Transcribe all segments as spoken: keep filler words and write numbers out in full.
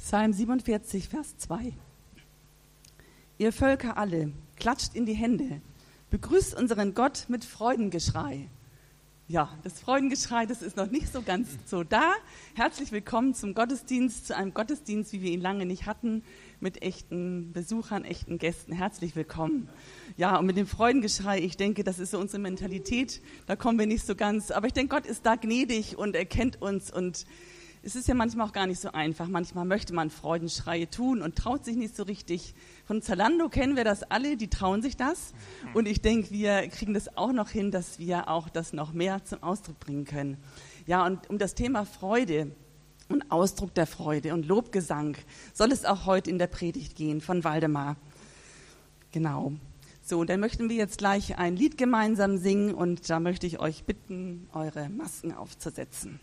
Psalm siebenundvierzig, Vers zwei. Ihr Völker alle, klatscht in die Hände, begrüßt unseren Gott mit Freudengeschrei. Ja, das Freudengeschrei, das ist noch nicht so ganz so da. Herzlich willkommen zum Gottesdienst, zu einem Gottesdienst, wie wir ihn lange nicht hatten, mit echten Besuchern, echten Gästen. Herzlich willkommen. Ja, und mit dem Freudengeschrei, ich denke, das ist so unsere Mentalität, da kommen wir nicht so ganz. Aber ich denke, Gott ist da gnädig und er kennt uns und es ist ja manchmal auch gar nicht so einfach. Manchmal möchte man Freudenschreie tun und traut sich nicht so richtig. Von Zalando kennen wir das alle, die trauen sich das. Und ich denke, wir kriegen das auch noch hin, dass wir auch das noch mehr zum Ausdruck bringen können. Ja, und um das Thema Freude und Ausdruck der Freude und Lobgesang soll es auch heute in der Predigt gehen von Waldemar. Genau. So, und dann möchten wir jetzt gleich ein Lied gemeinsam singen und da möchte ich euch bitten, eure Masken aufzusetzen.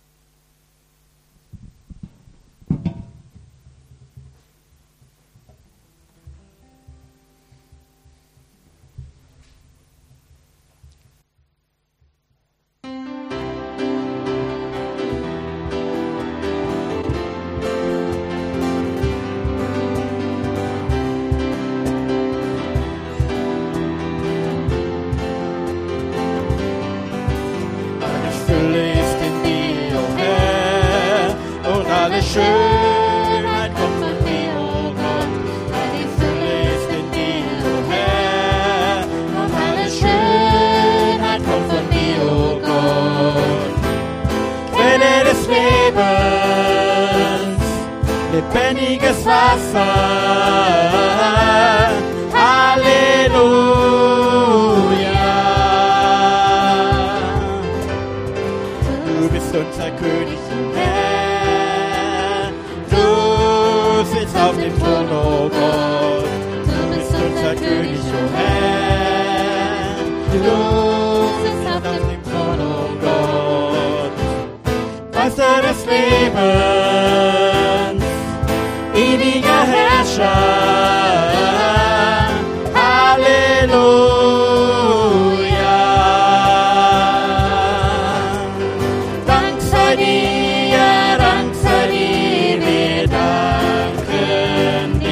Schönheit kommt von dir, oh Gott, alle Fülle ist in dir, oh Herr, und alle Schönheit kommt von dir, oh Gott. Quelle des Lebens, lebendiges Wasser, Halleluja. Du bist unser König, oh Herr. Auf dem Thron, oh Gott, du bist unser König, oh Herr. Du sitzt auf dem Thron, oh Gott. Meister des Lebens, ewiger Herrscher, Halleluja. Dank sei dir, Dank sei dir, wir danken.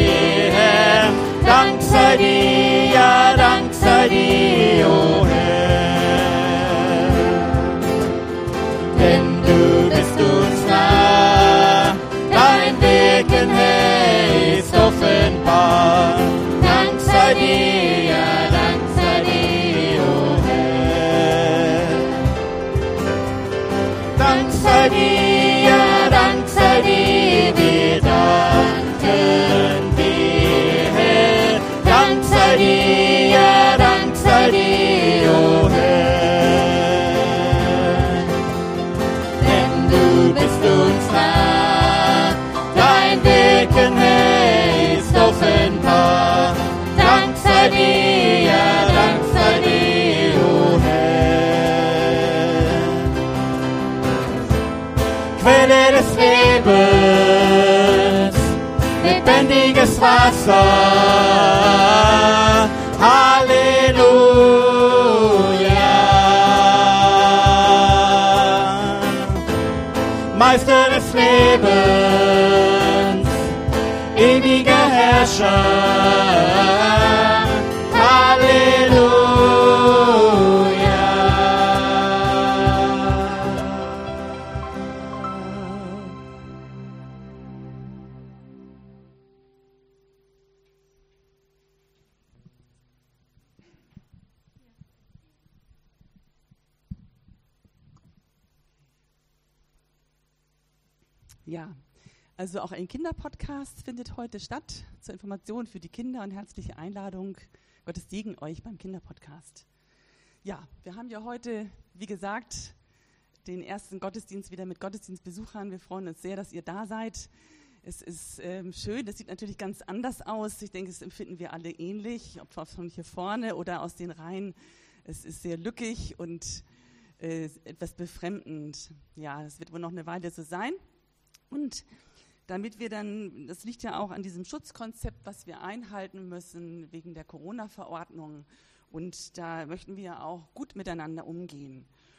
Dank sei dir, ja, Dank sei dir, oh Herr. Denn du bist uns nah, dein Wirken, Herr, ist offenbar. Dank sei dir, ja, Dank sei dir, oh Herr. Dank sei dir, ja, Dank sei dir, wir danken dir, Herr. Dank sei dir, ja, Dank sei dir, oh Herr. Denn du bist uns nah, dein Wirken, Herr, ist offenbar. Dank sei dir, ja, Dank sei dir, oh Herr. Quelle des Lebens, lebendiges Wasser, Halleluja. Meister des Lebens, ewiger Herrscher, Halleluja. Ja, also auch ein Kinderpodcast findet heute statt, zur Information für die Kinder und herzliche Einladung. Gottes Segen euch beim Kinderpodcast. Ja, wir haben ja heute, wie gesagt, den ersten Gottesdienst wieder mit Gottesdienstbesuchern. Wir freuen uns sehr, dass ihr da seid. Es ist ähm, schön, das sieht natürlich ganz anders aus. Ich denke, das empfinden wir alle ähnlich, ob von hier vorne oder aus den Reihen. Es ist sehr lückig und äh, etwas befremdend. Ja, das wird wohl noch eine Weile so sein. Und damit wir dann, das liegt ja auch an diesem Schutzkonzept, was wir einhalten müssen wegen der Corona-Verordnung. Und da möchten wir auch gut miteinander umgehen.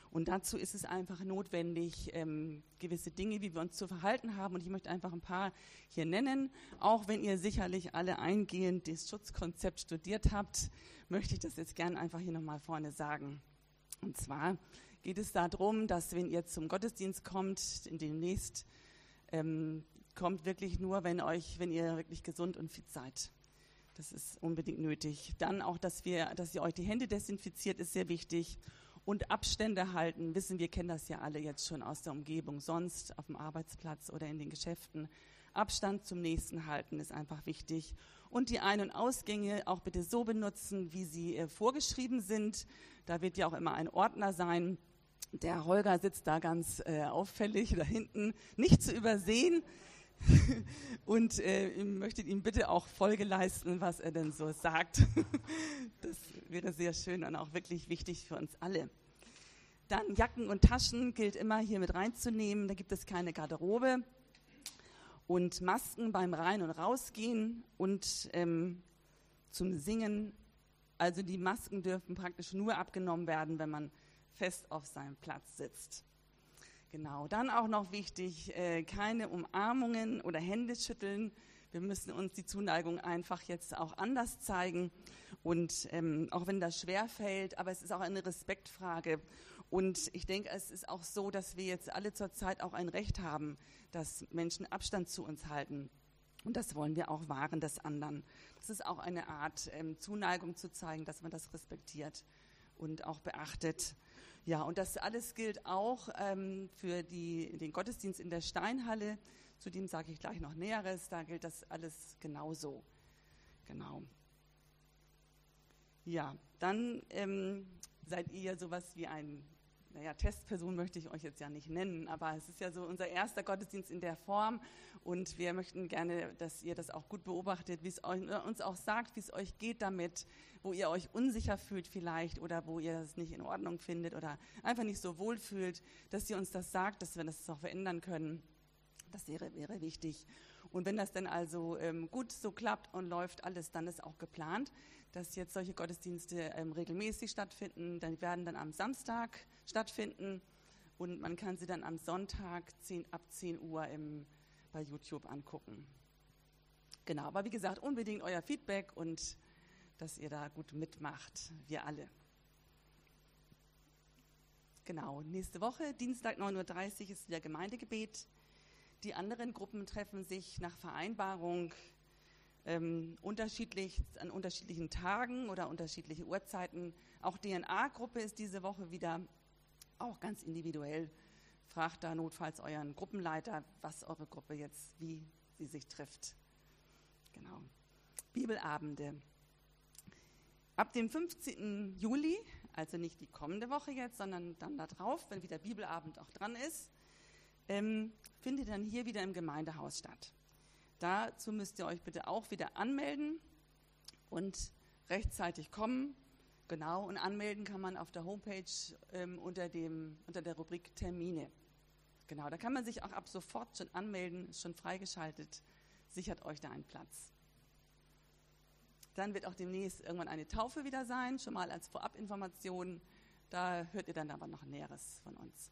Und dazu ist es einfach notwendig, ähm, gewisse Dinge, wie wir uns zu verhalten haben. Und ich möchte einfach ein paar hier nennen. Auch wenn ihr sicherlich alle eingehend das Schutzkonzept studiert habt, möchte ich das jetzt gerne einfach hier nochmal vorne sagen. Und zwar geht es darum, dass wenn ihr zum Gottesdienst kommt, in demnächst, ähm, kommt wirklich nur, wenn euch, wenn ihr wirklich gesund und fit seid. Das ist unbedingt nötig. Dann auch, dass wir, dass ihr euch die Hände desinfiziert, ist sehr wichtig. Und Abstände halten, wissen wir, kennen das ja alle jetzt schon aus der Umgebung, sonst auf dem Arbeitsplatz oder in den Geschäften. Abstand zum Nächsten halten ist einfach wichtig. Und die Ein- und Ausgänge auch bitte so benutzen, wie sie äh, vorgeschrieben sind. Da wird ja auch immer ein Ordner sein. Der Holger sitzt da ganz äh, auffällig da hinten, nicht zu übersehen. Und äh, ihr möchtet ihm bitte auch Folge leisten, was er denn so sagt. Das wäre sehr schön und auch wirklich wichtig für uns alle. Dann Jacken und Taschen gilt immer hier mit reinzunehmen. Da gibt es keine Garderobe. Und Masken beim Rein- und Rausgehen und ähm, zum Singen. Also die Masken dürfen praktisch nur abgenommen werden, wenn man fest auf seinem Platz sitzt. Genau, dann auch noch wichtig, äh, keine Umarmungen oder Hände schütteln. Wir müssen uns die Zuneigung einfach jetzt auch anders zeigen. Und ähm, auch wenn das schwer fällt, aber es ist auch eine Respektfrage. Und ich denke, es ist auch so, dass wir jetzt alle zurzeit auch ein Recht haben, dass Menschen Abstand zu uns halten. Und das wollen wir auch wahren des anderen. Das ist auch eine Art, ähm, Zuneigung zu zeigen, dass man das respektiert und auch beachtet. Ja, und das alles gilt auch ähm, für die, den Gottesdienst in der Steinhalle. Zu dem sage ich gleich noch Näheres. Da gilt das alles genauso. Genau. Ja, dann ähm, seid ihr sowas wie ein, naja, Testperson möchte ich euch jetzt ja nicht nennen, aber es ist ja so unser erster Gottesdienst in der Form und wir möchten gerne, dass ihr das auch gut beobachtet, wie es euch, uns auch sagt, wie es euch geht damit, wo ihr euch unsicher fühlt vielleicht oder wo ihr es nicht in Ordnung findet oder einfach nicht so wohl fühlt, dass ihr uns das sagt, dass wir das auch verändern können. Das wäre, wäre wichtig. Und wenn das dann also ähm, gut so klappt und läuft alles, dann ist auch geplant, dass jetzt solche Gottesdienste ähm, regelmäßig stattfinden. Dann werden dann am Samstag stattfinden und man kann sie dann am Sonntag zehn, ab zehn Uhr im, bei YouTube angucken. Genau, aber wie gesagt, unbedingt euer Feedback und dass ihr da gut mitmacht, wir alle. Genau, nächste Woche, Dienstag neun Uhr dreißig ist wieder Gemeindegebet. Die anderen Gruppen treffen sich nach Vereinbarung ähm, unterschiedlich an unterschiedlichen Tagen oder unterschiedliche Uhrzeiten. Auch D N A-Gruppe ist diese Woche wieder auch ganz individuell. Fragt da notfalls euren Gruppenleiter, was eure Gruppe jetzt, wie sie sich trifft. Genau. Bibelabende. Ab dem fünfzehnten Juli, also nicht die kommende Woche jetzt, sondern dann da drauf, wenn wieder Bibelabend auch dran ist, Ähm, findet dann hier wieder im Gemeindehaus statt. Dazu müsst ihr euch bitte auch wieder anmelden und rechtzeitig kommen. Genau, und anmelden kann man auf der Homepage ähm, unter, dem, unter der Rubrik Termine. Genau, da kann man sich auch ab sofort schon anmelden, ist schon freigeschaltet, sichert euch da einen Platz. Dann wird auch demnächst irgendwann eine Taufe wieder sein, schon mal als Vorabinformation. Da hört ihr dann aber noch Näheres von uns.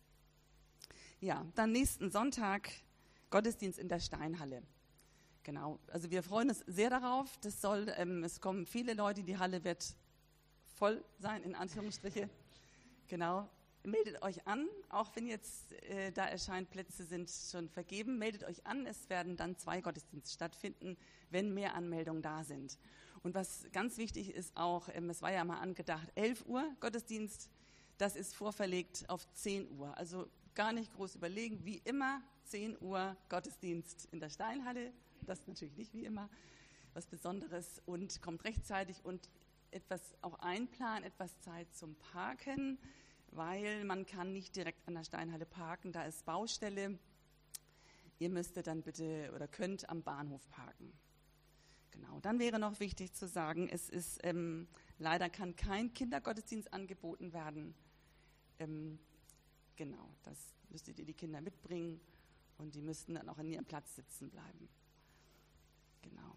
Ja, dann nächsten Sonntag Gottesdienst in der Steinhalle. Genau, also wir freuen uns sehr darauf. Das soll, ähm, es kommen viele Leute, die Halle wird voll sein, in Anführungsstriche. Genau, meldet euch an, auch wenn jetzt äh, da erscheint, Plätze sind schon vergeben. Meldet euch an, es werden dann zwei Gottesdienste stattfinden, wenn mehr Anmeldungen da sind. Und was ganz wichtig ist auch, ähm, es war ja mal angedacht, elf Uhr Gottesdienst, das ist vorverlegt auf zehn Uhr. Also gar nicht groß überlegen, wie immer, zehn Uhr Gottesdienst in der Steinhalle, das ist natürlich nicht wie immer, was Besonderes und kommt rechtzeitig und etwas auch einplanen, etwas Zeit zum Parken, weil man kann nicht direkt an der Steinhalle parken, da ist Baustelle, ihr müsstet dann bitte oder könnt am Bahnhof parken. Genau, dann wäre noch wichtig zu sagen, es ist, ähm, leider kann kein Kindergottesdienst angeboten werden, ähm, Genau, das müsstet ihr die Kinder mitbringen und die müssten dann auch an ihrem Platz sitzen bleiben. Genau.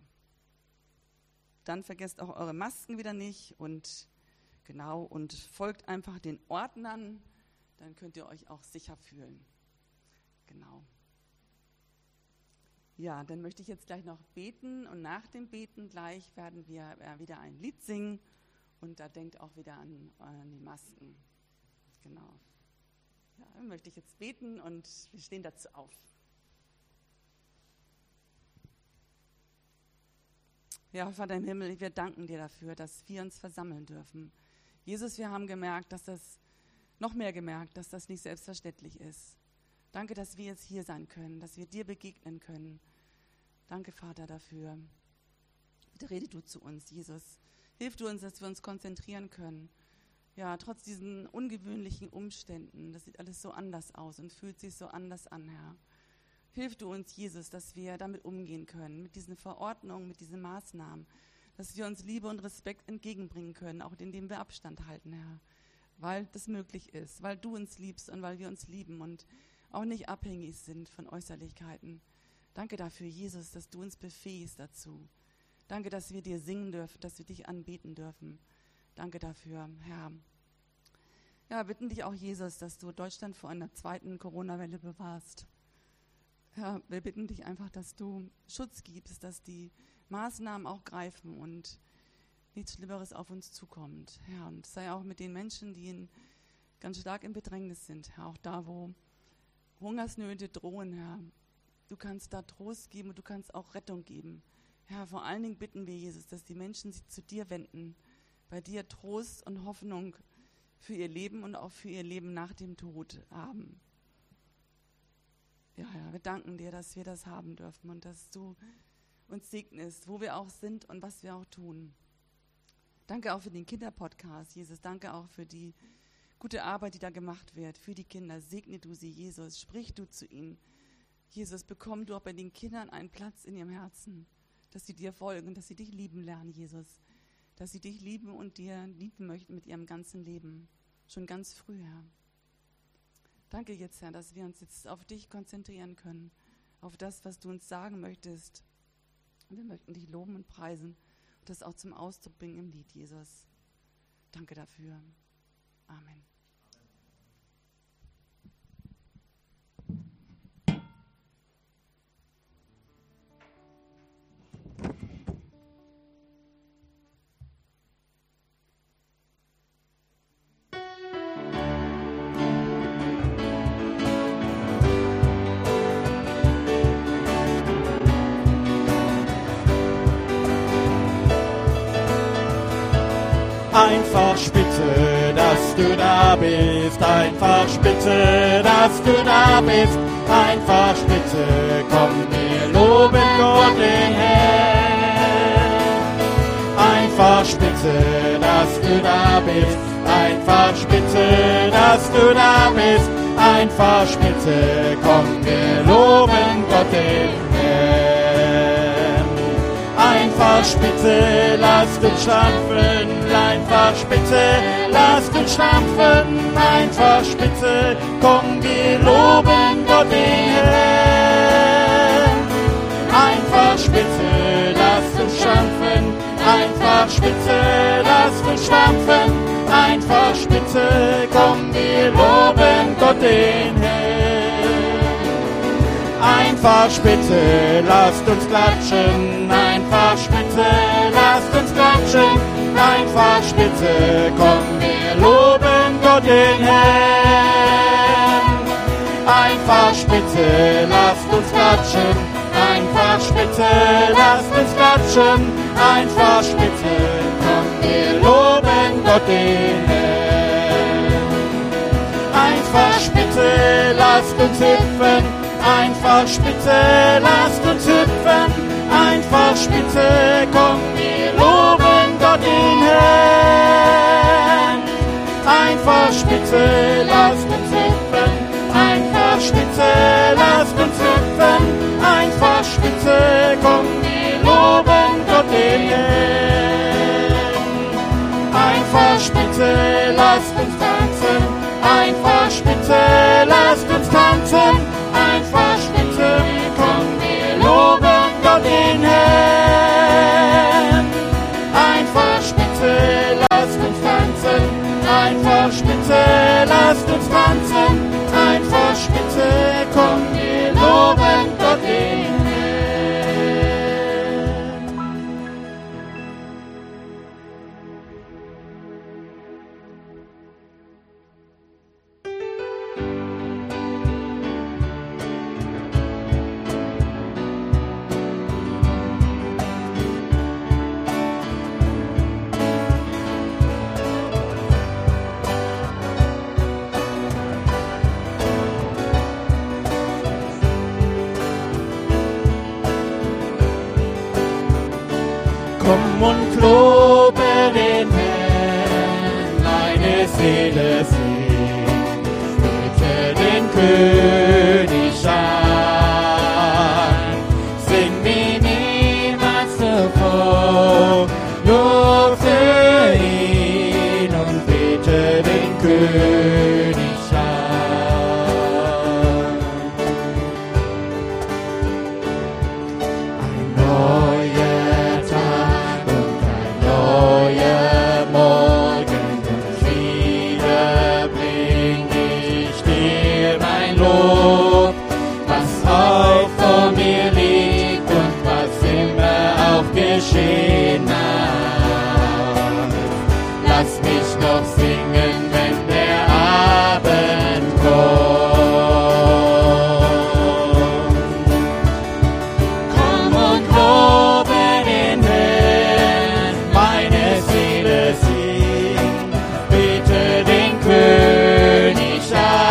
Dann vergesst auch eure Masken wieder nicht und genau und folgt einfach den Ordnern Dann könnt ihr euch auch sicher fühlen. Genau. Ja, dann möchte ich jetzt gleich noch beten und nach dem Beten gleich werden wir äh, wieder ein Lied singen und da denkt auch wieder an, an die Masken. Genau. Ja, dann möchte ich jetzt beten und wir stehen dazu auf. Ja, Vater im Himmel, wir danken dir dafür, dass wir uns versammeln dürfen. Jesus, wir haben gemerkt, dass das, noch mehr gemerkt, dass das nicht selbstverständlich ist. Danke, dass wir jetzt hier sein können, dass wir dir begegnen können. Danke, Vater, dafür. Bitte rede du zu uns, Jesus. Hilf du uns, dass wir uns konzentrieren können. Ja, trotz diesen ungewöhnlichen Umständen, das sieht alles so anders aus und fühlt sich so anders an, Herr. Hilf du uns, Jesus, dass wir damit umgehen können, mit diesen Verordnungen, mit diesen Maßnahmen, dass wir uns Liebe und Respekt entgegenbringen können, auch indem wir Abstand halten, Herr. Weil das möglich ist, weil du uns liebst und weil wir uns lieben und auch nicht abhängig sind von Äußerlichkeiten. Danke dafür, Jesus, dass du uns befähigst dazu. Danke, dass wir dir singen dürfen, dass wir dich anbeten dürfen. Danke dafür, Herr. Ja, bitten dich auch, Jesus, dass du Deutschland vor einer zweiten Corona-Welle bewahrst. Herr, wir bitten dich einfach, dass du Schutz gibst, dass die Maßnahmen auch greifen und nichts Schlimmeres auf uns zukommt. Herr, und sei auch mit den Menschen, die in, ganz stark in Bedrängnis sind, Herr, auch da, wo Hungersnöte drohen, Herr. Du kannst da Trost geben und du kannst auch Rettung geben. Herr, vor allen Dingen bitten wir, Jesus, dass die Menschen sich zu dir wenden, bei dir Trost und Hoffnung für ihr Leben und auch für ihr Leben nach dem Tod haben. Ja, Herr, wir danken dir, dass wir das haben dürfen und dass du uns segnest, wo wir auch sind und was wir auch tun. Danke auch für den Kinderpodcast, Jesus. Danke auch für die gute Arbeit, die da gemacht wird, für die Kinder. Segne du sie, Jesus. Sprich du zu ihnen. Jesus, bekomm du auch bei den Kindern einen Platz in ihrem Herzen, dass sie dir folgen, dass sie dich lieben lernen, Jesus. Dass sie dich lieben und dir lieben möchten mit ihrem ganzen Leben. Schon ganz früh, Herr. Danke jetzt, Herr, dass wir uns jetzt auf dich konzentrieren können, auf das, was du uns sagen möchtest. Und wir möchten dich loben und preisen und das auch zum Ausdruck bringen im Lied, Jesus. Danke dafür. Amen. Einfach spitze, dass du da bist, einfach spitze, dass du da bist, einfach spitze, komm, wir loben Gott den Herrn. Einfach spitze, dass du da bist, einfach spitze, dass du da bist, einfach spitze, komm, wir loben Gott den Herrn. Einfach spitze, lasst uns stampfen, einfach spitze, lasst uns stampfen, einfach spitze, komm, wir loben Gott den Herrn. Einfach spitze, lasst uns stampfen, einfach spitze, lasst uns stampfen, einfach spitze, komm, wir loben Gott den Herrn. Einfach spitze, lasst uns klatschen, einfach spitze, lasst uns klatschen, einfach spitze, komm, wir loben Gott den Herrn. Einfach spitze, lasst uns klatschen, einfach spitze, lasst uns klatschen, einfach spitze, komm, wir loben Gott den Herrn. Einfach spitze, lasst uns hüpfen, einfach spitze, lasst uns hüpfen, einfach spitze, komm, wir loben Gott den Herrn. Einfach spitze, lasst uns hüpfen, einfach spitze, lasst uns hüpfen, einfach spitze, komm, wir loben Gott den Herrn. Einfach spitze, lasst uns tanzen, einfach spitze, lasst uns tanzen, einfach spitze, komm, wir loben Gott den Herrn. Einfach spitze, lasst uns tanzen, einfach spitze, lasst uns tanzen, Komm und lobe den Herrn, meine Seele singt, bete den König an. Sing wie niemals zuvor, nur für ihn und bete den König an. Ein neuer Tag und ein neuer Morgen und wieder bring ich dir mein Lob, was auch vor mir liegt und was immer auch geschehen mag. Lass mich noch singen, wenn der Abend kommt. Komm und lobe den Herrn, meine Seele singt, bete den König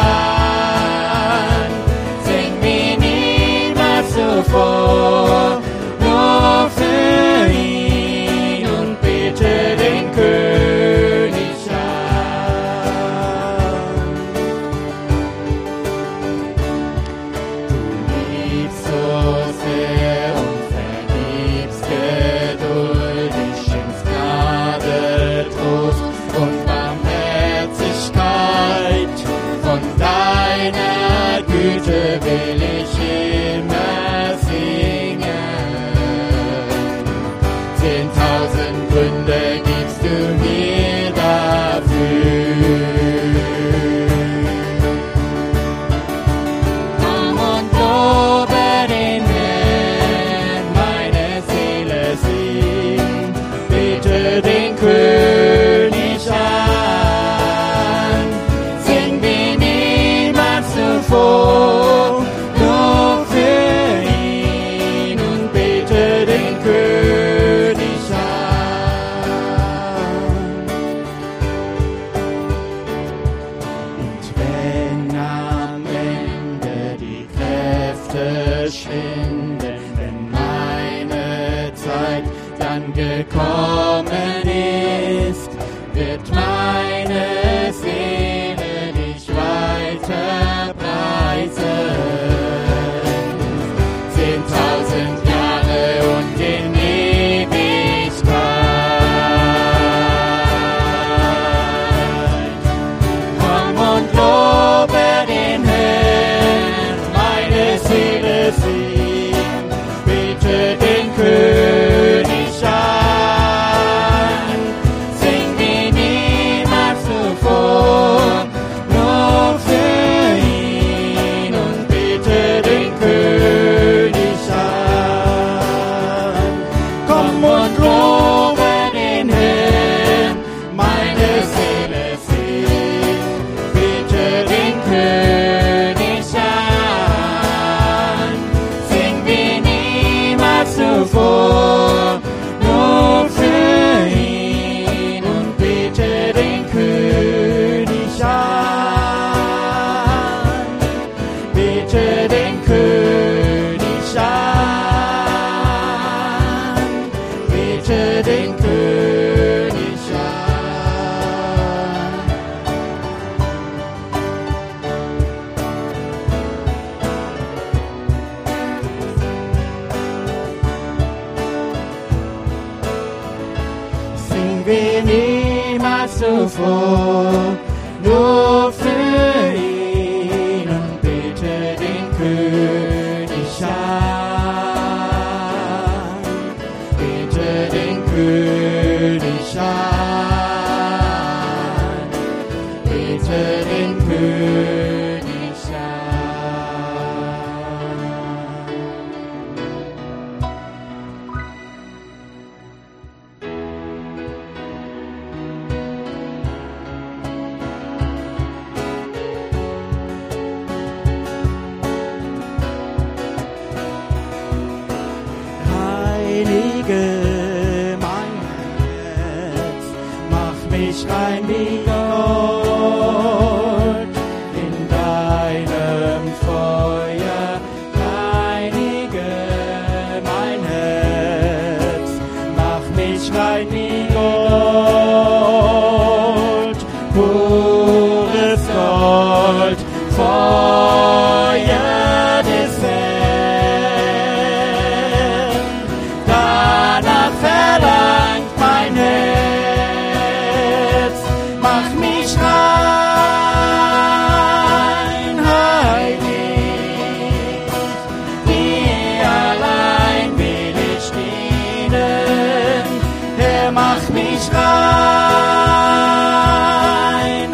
an. Sing wie niemals zuvor, nur für ihn und bete den König an. Du liebst so sehr und vergibst geduldig, schenkst Gnade, Trost und Barmherzigkeit. Von deiner Güte will ich immer singen. Zehntausend Gründe gibst du mir dafür. Komm und lobe den Herrn, meine Seele singt, bete den König an. Sing wie niemals zuvor, nur für ihn und bete den König an. Und wenn am Ende die Kräfte schwinden, wenn meine Zeit dann gekommen ist, wird meine Seele dich weiter preisen. Zehntausend Jahre und in Ewigkeit. Komm und lobe den Herrn, meine Seele singt, bete den König an. Sing wie niemals zuvor, nur für ihn und bete den König an. Komm und lobe den Herrn, meine Seele singt, bete den König an. Sing wie niemals zuvor, nur für ihn und bete den König an. Bete den König an. Bete den König an. Sing wie niemals zuvor, nur für ihn und bete den König an. Bete den König an. Bete den König an. Heilige mein Herz, mach mich rein wie Gott in deinem Feuer. Heilige mein Herz, mach mich rein wie Gold, pures Gold, Feuer des Herrn. Danach verlangt mein Herz, mach mich rein, heilig. Dir allein will ich dienen, Herr, mach mich rein,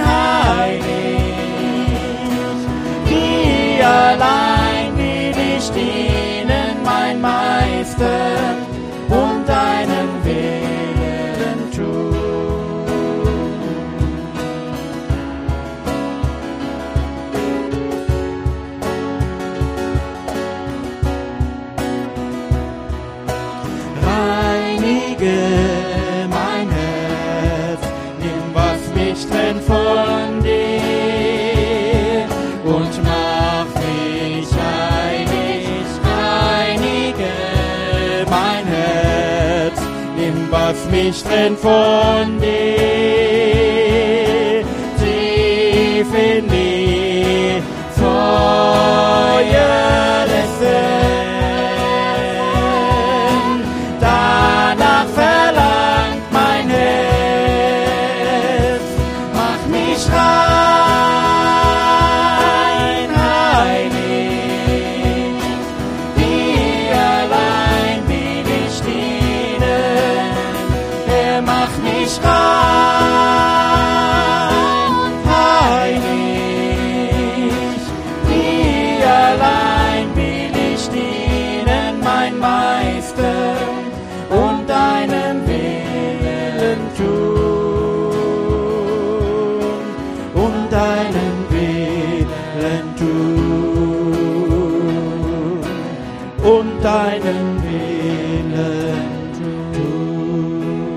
heilig. Dir allein will ich dienen, mein Meister, und deinen Willen tun. Reinige mein Herz, nimm, was mich trennt von dir, und mach mich heilig. Reinige mein Herz, nimm, was mich trennt von dir, tief in die Feuer des Herrn. Danach verlangt mein Herz, mach mich rein, heilig. Dir allein will ich dienen, Herr, mach mich rein, heilig. Dir allein will ich dienen, mein Meister, und deinen Willen tun, und deinen Willen tun, und deinen Willen tun.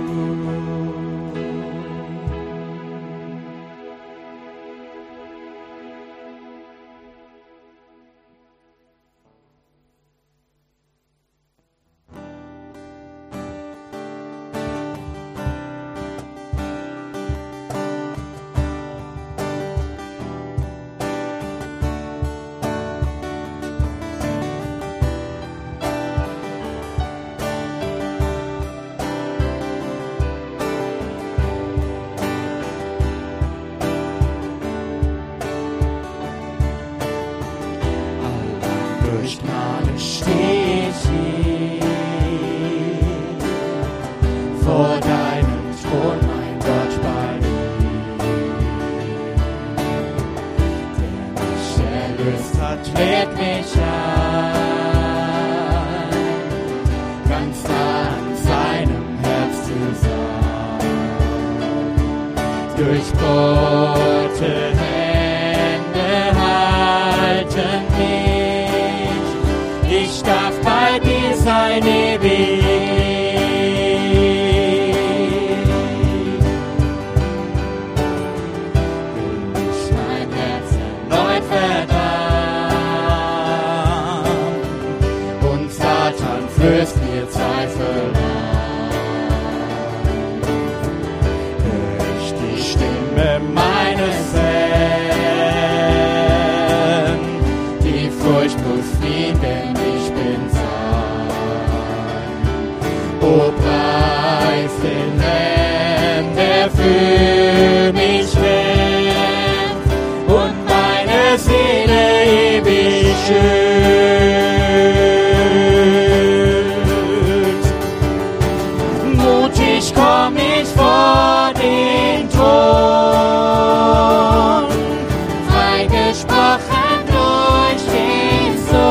Durch Gnade steh ich hier vor deinem Thron, mein Gott, bei dir. Der mich erlöst hat, lädt mich ein, ganz nah an seinem Herz zu sein. Durchbohrte Hände halten mich, ich darf bei dir sein ewig. Will ich mein Herz erneut verdammt, und Satan flößt mir Zweifel ein. Hör ich die Stimme meines Herrn, die Furcht muss fliehen, denn ich bin sein. O preis den Herrn, der für mich kämpft und meine Seele ewig schützt. Mutig komm ich vor den Thron, freigesprochen durch den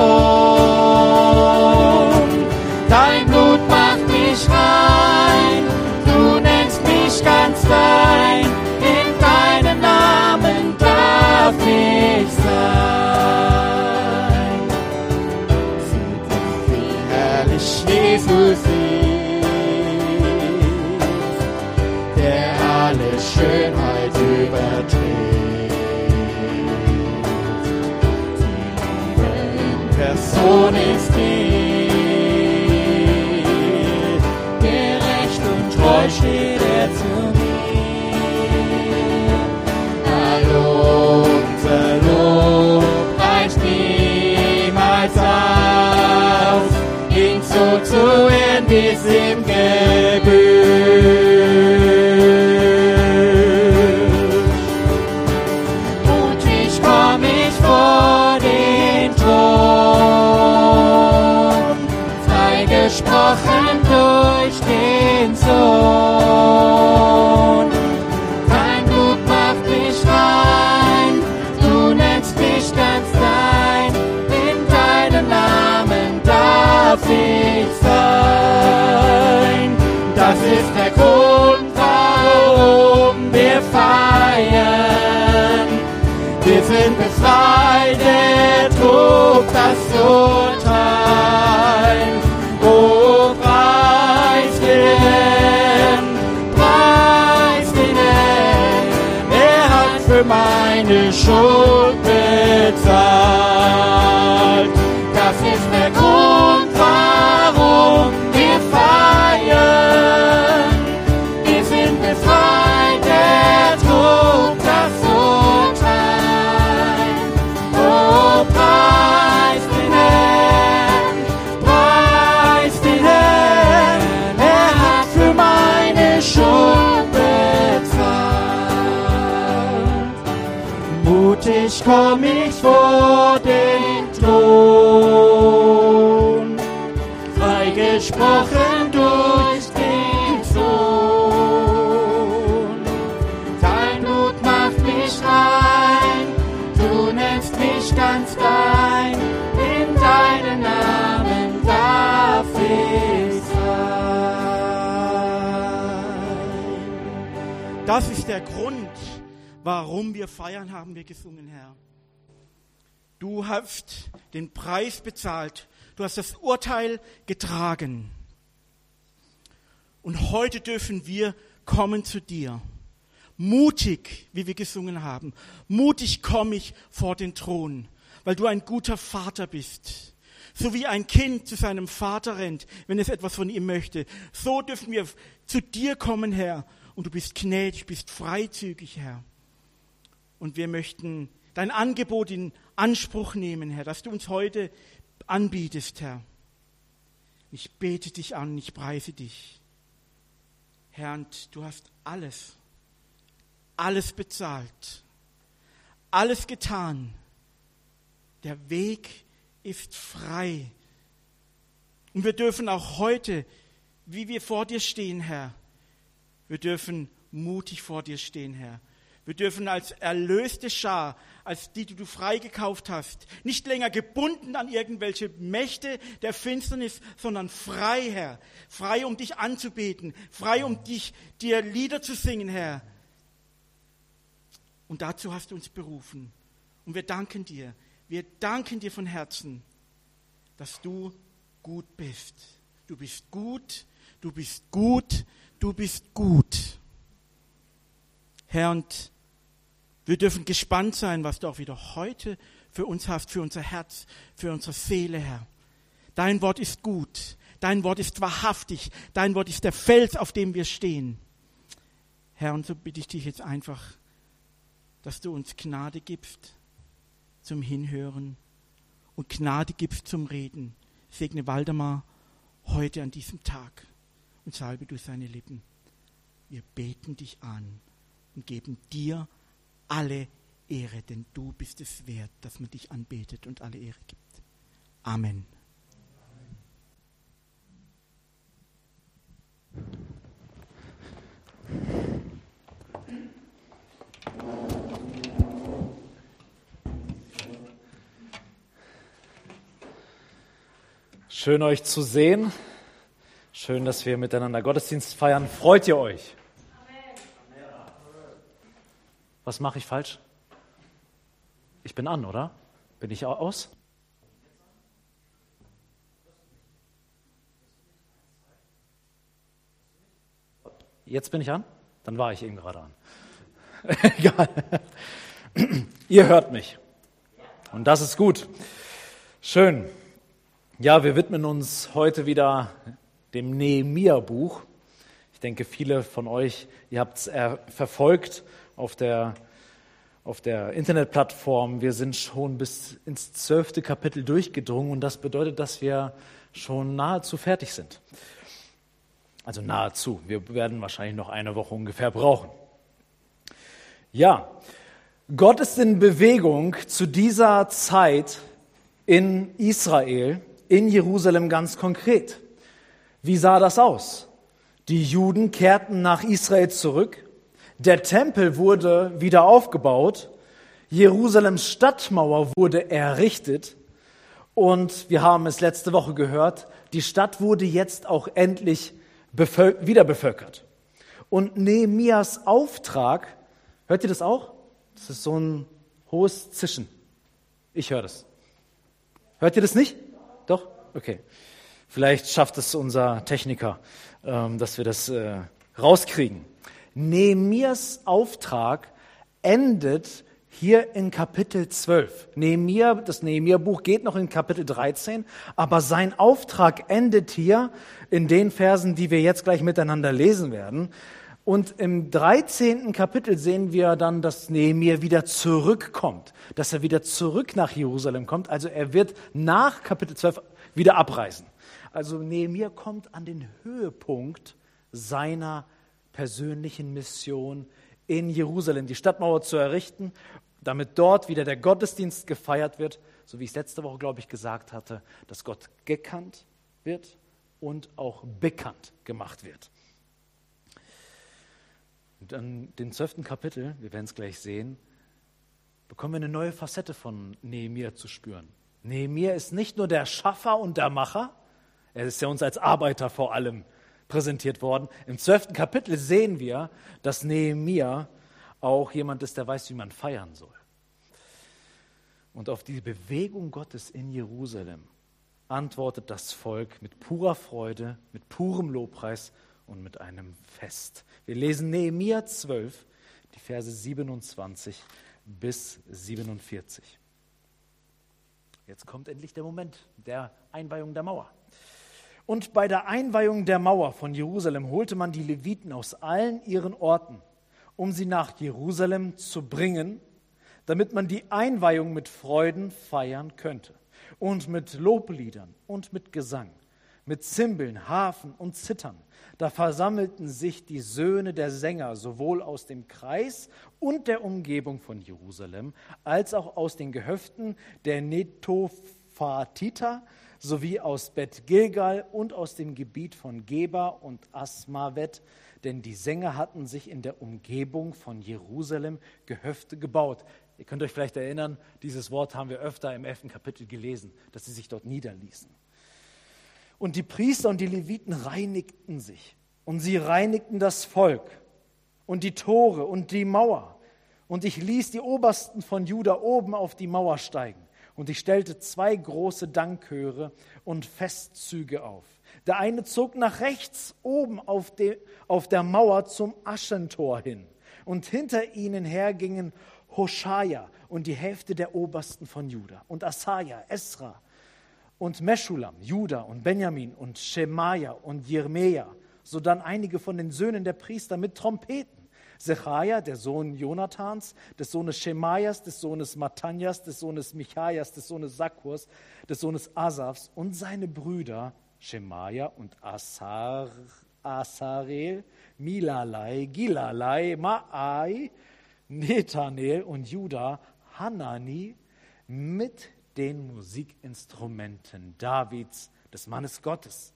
Sohn. Dein Blut macht mich rein, du nennst mich ganz dein, in deinem Namen darf ich sein. Sieh doch, wie herrlich Jesus ist, der alle Schönheit überträgt. Die Liebe in Person ist die, gerecht und treu Gott zu ehren, wie es ihm gebührt. Mutig komm ich vor den Thron, freigesprochen durch den Sohn. Dein Blut macht mich rein, du nennst mich ganz dein, in deinem Namen darf ich sein. Das ist der Grund, warum wir feiern. Wir sind befreit, der trug das Urteil. Oh, preis den Herrn, preis den Herrn, er hat für meine Schuld bezahlt. Das ist der Grund, warum wir feiern. Wir sind befreit, er trug das Urteil. Oh, preis den Herrn, preis den Herrn, er hat für meine Schuld bezahlt. Mutig komm ich vor den Thron, freigesprochen durch den Sohn. Dein Blut macht mich rein, du nennst mich ganz dein, in deinen Namen darf ich sein. Das ist der Grund, warum wir feiern, haben wir gesungen, Herr. Du hast den Preis bezahlt, du hast das Urteil getragen. Und heute dürfen wir kommen zu dir. Mutig, wie wir gesungen haben. Mutig komme ich vor den Thron, weil du ein guter Vater bist. So wie ein Kind zu seinem Vater rennt, wenn es etwas von ihm möchte. So dürfen wir zu dir kommen, Herr. Und du bist gnädig, bist freizügig, Herr. Und wir möchten dein Angebot in Anspruch nehmen, Herr, dass du uns heute anbietest, Herr. Ich bete dich an, ich preise dich. Herr, und du hast alles, alles bezahlt, alles getan. Der Weg ist frei. Und wir dürfen auch heute, wie wir vor dir stehen, Herr, wir dürfen mutig vor dir stehen, Herr. Wir dürfen als erlöste Schar, als die, die du freigekauft hast, nicht länger gebunden an irgendwelche Mächte der Finsternis, sondern frei, Herr. Frei, um dich anzubeten. Frei, um dich, dir Lieder zu singen, Herr. Und dazu hast du uns berufen. Und wir danken dir. Wir danken dir von Herzen, dass du gut bist. Du bist gut, du bist gut, du bist gut. Herr, und wir dürfen gespannt sein, was du auch wieder heute für uns hast, für unser Herz, für unsere Seele, Herr. Dein Wort ist gut, dein Wort ist wahrhaftig, dein Wort ist der Fels, auf dem wir stehen. Herr, und so bitte ich dich jetzt einfach, dass du uns Gnade gibst zum Hinhören und Gnade gibst zum Reden. Segne Waldemar heute an diesem Tag und salbe du seine Lippen. Wir beten dich an und geben dir alle Ehre, denn du bist es wert, dass man dich anbetet und alle Ehre gibt. Amen. Schön euch zu sehen. Schön, dass wir miteinander Gottesdienst feiern. Freut ihr euch? Was mache ich falsch? Ich bin an, oder? Bin ich aus? Jetzt bin ich an? Dann war ich eben gerade an. Egal. Ihr hört mich. Und das ist gut. Schön. Ja, wir widmen uns heute wieder dem Nehemia-Buch. Ich denke, viele von euch, ihr habt es verfolgt auf der auf der Internetplattform. Wir sind schon bis ins zwölfte Kapitel durchgedrungen und das bedeutet, dass wir schon nahezu fertig sind. Also nahezu. Wir werden wahrscheinlich noch eine Woche ungefähr brauchen. Ja, Gott ist in Bewegung zu dieser Zeit in Israel, in Jerusalem ganz konkret. Wie sah das aus? Die Juden kehrten nach Israel zurück. Der Tempel wurde wieder aufgebaut. Jerusalems Stadtmauer wurde errichtet. Und wir haben es letzte Woche gehört, die Stadt wurde jetzt auch endlich bevölk- wieder bevölkert. Und Nehemias Auftrag, hört ihr das auch? Das ist so ein hohes Zischen. Ich höre das. Hört ihr das nicht? Doch? Okay. Vielleicht schafft es unser Techniker, ähm, dass wir das äh, rauskriegen. Nehemias Auftrag endet hier in Kapitel zwölf. Nehemia, das Nehemia-Buch geht noch in Kapitel dreizehn, aber sein Auftrag endet hier in den Versen, die wir jetzt gleich miteinander lesen werden. Und im dreizehnten Kapitel sehen wir dann, dass Nehemia wieder zurückkommt, dass er wieder zurück nach Jerusalem kommt. Also er wird nach Kapitel zwölf wieder abreisen. Also Nehemia kommt an den Höhepunkt seiner persönlichen Mission in Jerusalem, die Stadtmauer zu errichten, damit dort wieder der Gottesdienst gefeiert wird, so wie ich es letzte Woche, glaube ich, gesagt hatte, dass Gott gekannt wird und auch bekannt gemacht wird. Und dann den zwölften Kapitel, wir werden es gleich sehen, bekommen wir eine neue Facette von Nehemia zu spüren. Nehemia ist nicht nur der Schaffer und der Macher, er ist ja uns als Arbeiter vor allem präsentiert worden. Im zwölften Kapitel sehen wir, dass Nehemia auch jemand ist, der weiß, wie man feiern soll. Und auf die Bewegung Gottes in Jerusalem antwortet das Volk mit purer Freude, mit purem Lobpreis und mit einem Fest. Wir lesen Nehemia zwölf, die Verse siebenundzwanzig bis siebenundvierzig. Jetzt kommt endlich der Moment der Einweihung der Mauer. Und bei der Einweihung der Mauer von Jerusalem holte man die Leviten aus allen ihren Orten, um sie nach Jerusalem zu bringen, damit man die Einweihung mit Freuden feiern könnte. Und mit Lobliedern und mit Gesang, mit Zimbeln, Harfen und Zittern. Da versammelten sich die Söhne der Sänger sowohl aus dem Kreis und der Umgebung von Jerusalem, als auch aus den Gehöften der Netophatiter, sowie aus Bet Gilgal und aus dem Gebiet von Geba und Asmavet, denn die Sänger hatten sich in der Umgebung von Jerusalem Gehöfte gebaut. Ihr könnt euch vielleicht erinnern, dieses Wort haben wir öfter im elften Kapitel gelesen, dass sie sich dort niederließen. Und die Priester und die Leviten reinigten sich und sie reinigten das Volk und die Tore und die Mauer. Und ich ließ die Obersten von Juda oben auf die Mauer steigen. Und ich stellte zwei große Dankchöre und Festzüge auf. Der eine zog nach rechts oben auf, de, auf der Mauer zum Aschentor hin. Und hinter ihnen her gingen Hoshaja und die Hälfte der Obersten von Juda und Asaja, Esra und Meschulam, Juda und Benjamin und Schemaja und Jeremia, sodann einige von den Söhnen der Priester mit Trompeten. Sechaja, der Sohn Jonathans, des Sohnes Schemajas, des Sohnes Mattanjas, des Sohnes Michajas, des Sohnes Sakkurs, des Sohnes Asafs und seine Brüder Schemaja und Asar, Asarel, Milalai, Gilalai, Maai, Nethanel und Juda, Hanani mit den Musikinstrumenten Davids, des Mannes Gottes.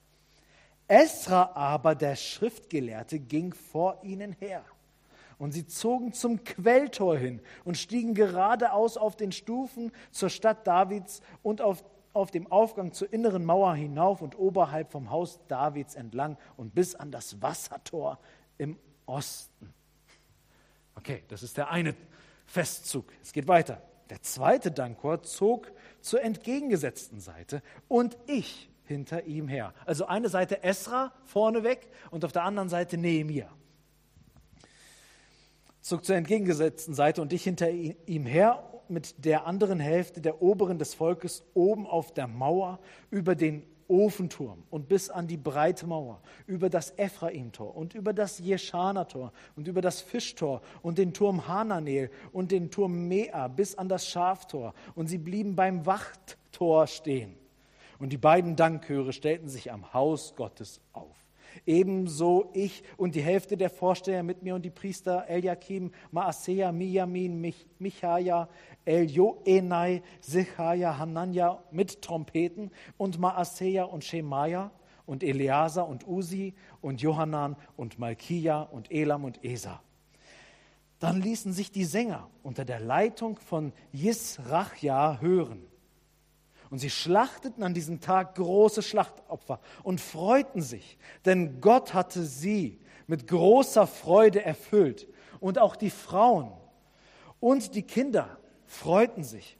Esra aber, der Schriftgelehrte, ging vor ihnen her. Und sie zogen zum Quelltor hin und stiegen geradeaus auf den Stufen zur Stadt Davids und auf, auf dem Aufgang zur inneren Mauer hinauf und oberhalb vom Haus Davids entlang und bis an das Wassertor im Osten. Okay, das ist der eine Festzug. Es geht weiter. Der zweite Dankchor zog zur entgegengesetzten Seite und ich hinter ihm her. Also eine Seite Esra vorneweg und auf der anderen Seite Nehemia. Zog zur entgegengesetzten Seite und ich hinter ihm her mit der anderen Hälfte der Oberen des Volkes oben auf der Mauer über den Ofenturm und bis an die breite Mauer, über das Ephraimtor und über das Jeschanertor und über das Fischtor und den Turm Hananel und den Turm Mea bis an das Schaftor. Und sie blieben beim Wachttor stehen. Und die beiden Dankchöre stellten sich am Haus Gottes auf. Ebenso ich und die Hälfte der Vorsteher mit mir und die Priester Eliakim, Maaseia, Mijamin, Mich, Michaja, Eljoenai, Sichaja, Hanania mit Trompeten und Maaseia und Schemaja und Eleazar und Usi und Johanan und Malkia und Elam und Esa. Dann ließen sich die Sänger unter der Leitung von Jisrachja hören. Und sie schlachteten an diesem Tag große Schlachtopfer und freuten sich, denn Gott hatte sie mit großer Freude erfüllt. Und auch die Frauen und die Kinder freuten sich.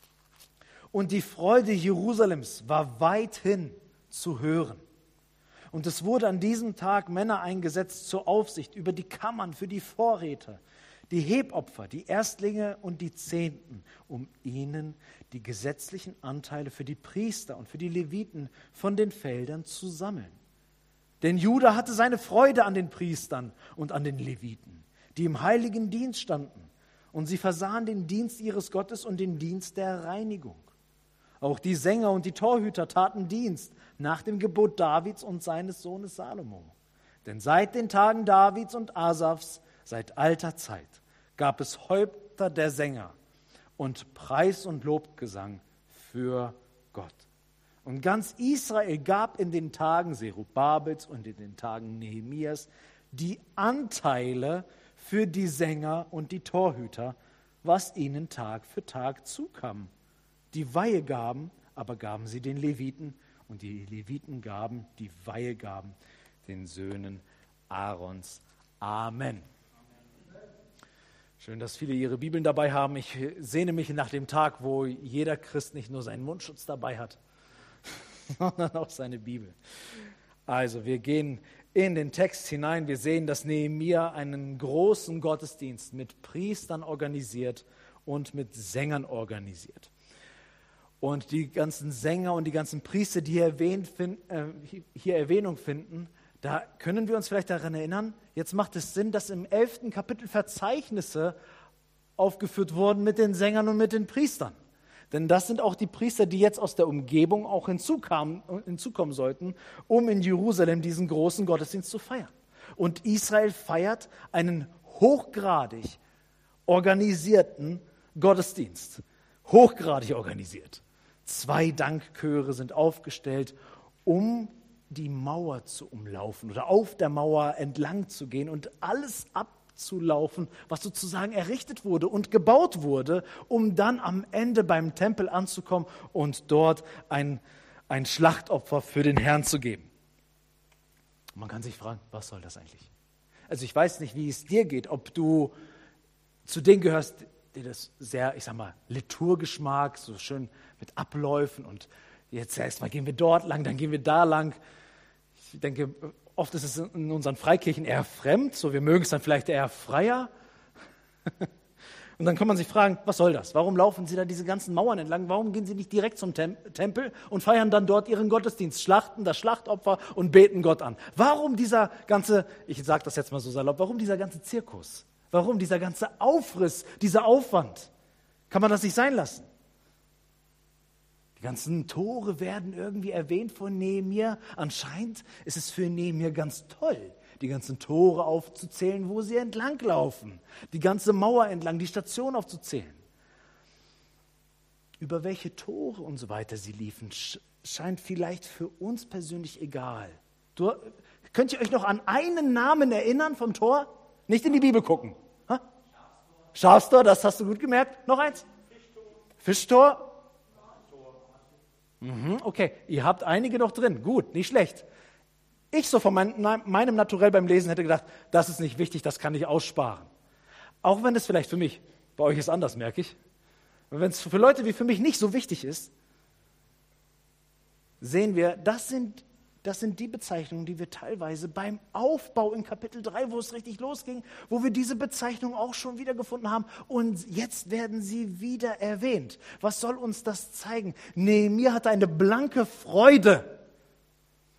Und die Freude Jerusalems war weithin zu hören. Und es wurde an diesem Tag Männer eingesetzt zur Aufsicht über die Kammern für die Vorräte, die Hebopfer, die Erstlinge und die Zehnten, um ihnen die gesetzlichen Anteile für die Priester und für die Leviten von den Feldern zu sammeln. Denn Juda hatte seine Freude an den Priestern und an den Leviten, die im heiligen Dienst standen, und sie versahen den Dienst ihres Gottes und den Dienst der Reinigung. Auch die Sänger und die Torhüter taten Dienst nach dem Gebot Davids und seines Sohnes Salomo. Denn seit den Tagen Davids und Asafs, seit alter Zeit, gab es Häupter der Sänger und Preis- und Lobgesang für Gott. Und ganz Israel gab in den Tagen Zerubabels und in den Tagen Nehemias die Anteile für die Sänger und die Torhüter, was ihnen Tag für Tag zukam. Die Weihegaben aber gaben sie den Leviten, und die Leviten gaben die Weihegaben den Söhnen Aarons. Amen. Schön, dass viele ihre Bibeln dabei haben. Ich sehne mich nach dem Tag, wo jeder Christ nicht nur seinen Mundschutz dabei hat, sondern auch seine Bibel. Also, wir gehen in den Text hinein. Wir sehen, dass Nehemia einen großen Gottesdienst mit Priestern organisiert und mit Sängern organisiert. Und die ganzen Sänger und die ganzen Priester, die hier, erwähnt, äh, hier Erwähnung finden, da können wir uns vielleicht daran erinnern, jetzt macht es Sinn, dass im elften Kapitel Verzeichnisse aufgeführt wurden mit den Sängern und mit den Priestern. Denn das sind auch die Priester, die jetzt aus der Umgebung auch hinzukamen, hinzukommen sollten, um in Jerusalem diesen großen Gottesdienst zu feiern. Und Israel feiert einen hochgradig organisierten Gottesdienst. Hochgradig organisiert. Zwei Dankchöre sind aufgestellt, um die Mauer zu umlaufen oder auf der Mauer entlang zu gehen und alles abzulaufen, was sozusagen errichtet wurde und gebaut wurde, um dann am Ende beim Tempel anzukommen und dort ein, ein Schlachtopfer für den Herrn zu geben. Man kann sich fragen, was soll das eigentlich? Also ich weiß nicht, wie es dir geht, ob du zu denen gehörst, die das sehr, ich sag mal, liturgisch mag, so schön mit Abläufen und jetzt erstmal gehen wir dort lang, dann gehen wir da lang. Ich denke, oft ist es in unseren Freikirchen eher fremd, so wir mögen es dann vielleicht eher freier. Und dann kann man sich fragen, was soll das? Warum laufen sie da diese ganzen Mauern entlang? Warum gehen sie nicht direkt zum Tem- Tempel und feiern dann dort ihren Gottesdienst, schlachten das Schlachtopfer und beten Gott an? Warum dieser ganze, ich sage das jetzt mal so salopp, warum dieser ganze Zirkus? Warum dieser ganze Aufriss, dieser Aufwand? Kann man das nicht sein lassen? Die ganzen Tore werden irgendwie erwähnt von Nehemia. Anscheinend ist es für Nehemia ganz toll, die ganzen Tore aufzuzählen, wo sie entlanglaufen. Die ganze Mauer entlang, die Station aufzuzählen. Über welche Tore und so weiter sie liefen, scheint vielleicht für uns persönlich egal. Du, könnt ihr euch noch an einen Namen erinnern vom Tor? Nicht in die Bibel gucken. Ha? Schafstor, das hast du gut gemerkt. Noch eins? Fischtor. Fischtor? Mhm, okay, ihr habt einige noch drin. Gut, nicht schlecht. Ich so von mein, meinem Naturell beim Lesen hätte gedacht, das ist nicht wichtig, das kann ich aussparen. Auch wenn es vielleicht für mich, bei euch ist anders, merke ich. Wenn es für Leute wie für mich nicht so wichtig ist, sehen wir, das sind Das sind die Bezeichnungen, die wir teilweise beim Aufbau in Kapitel drei, wo es richtig losging, wo wir diese Bezeichnung auch schon wieder gefunden haben. Und jetzt werden sie wieder erwähnt. Was soll uns das zeigen? Nehemia hatte eine blanke Freude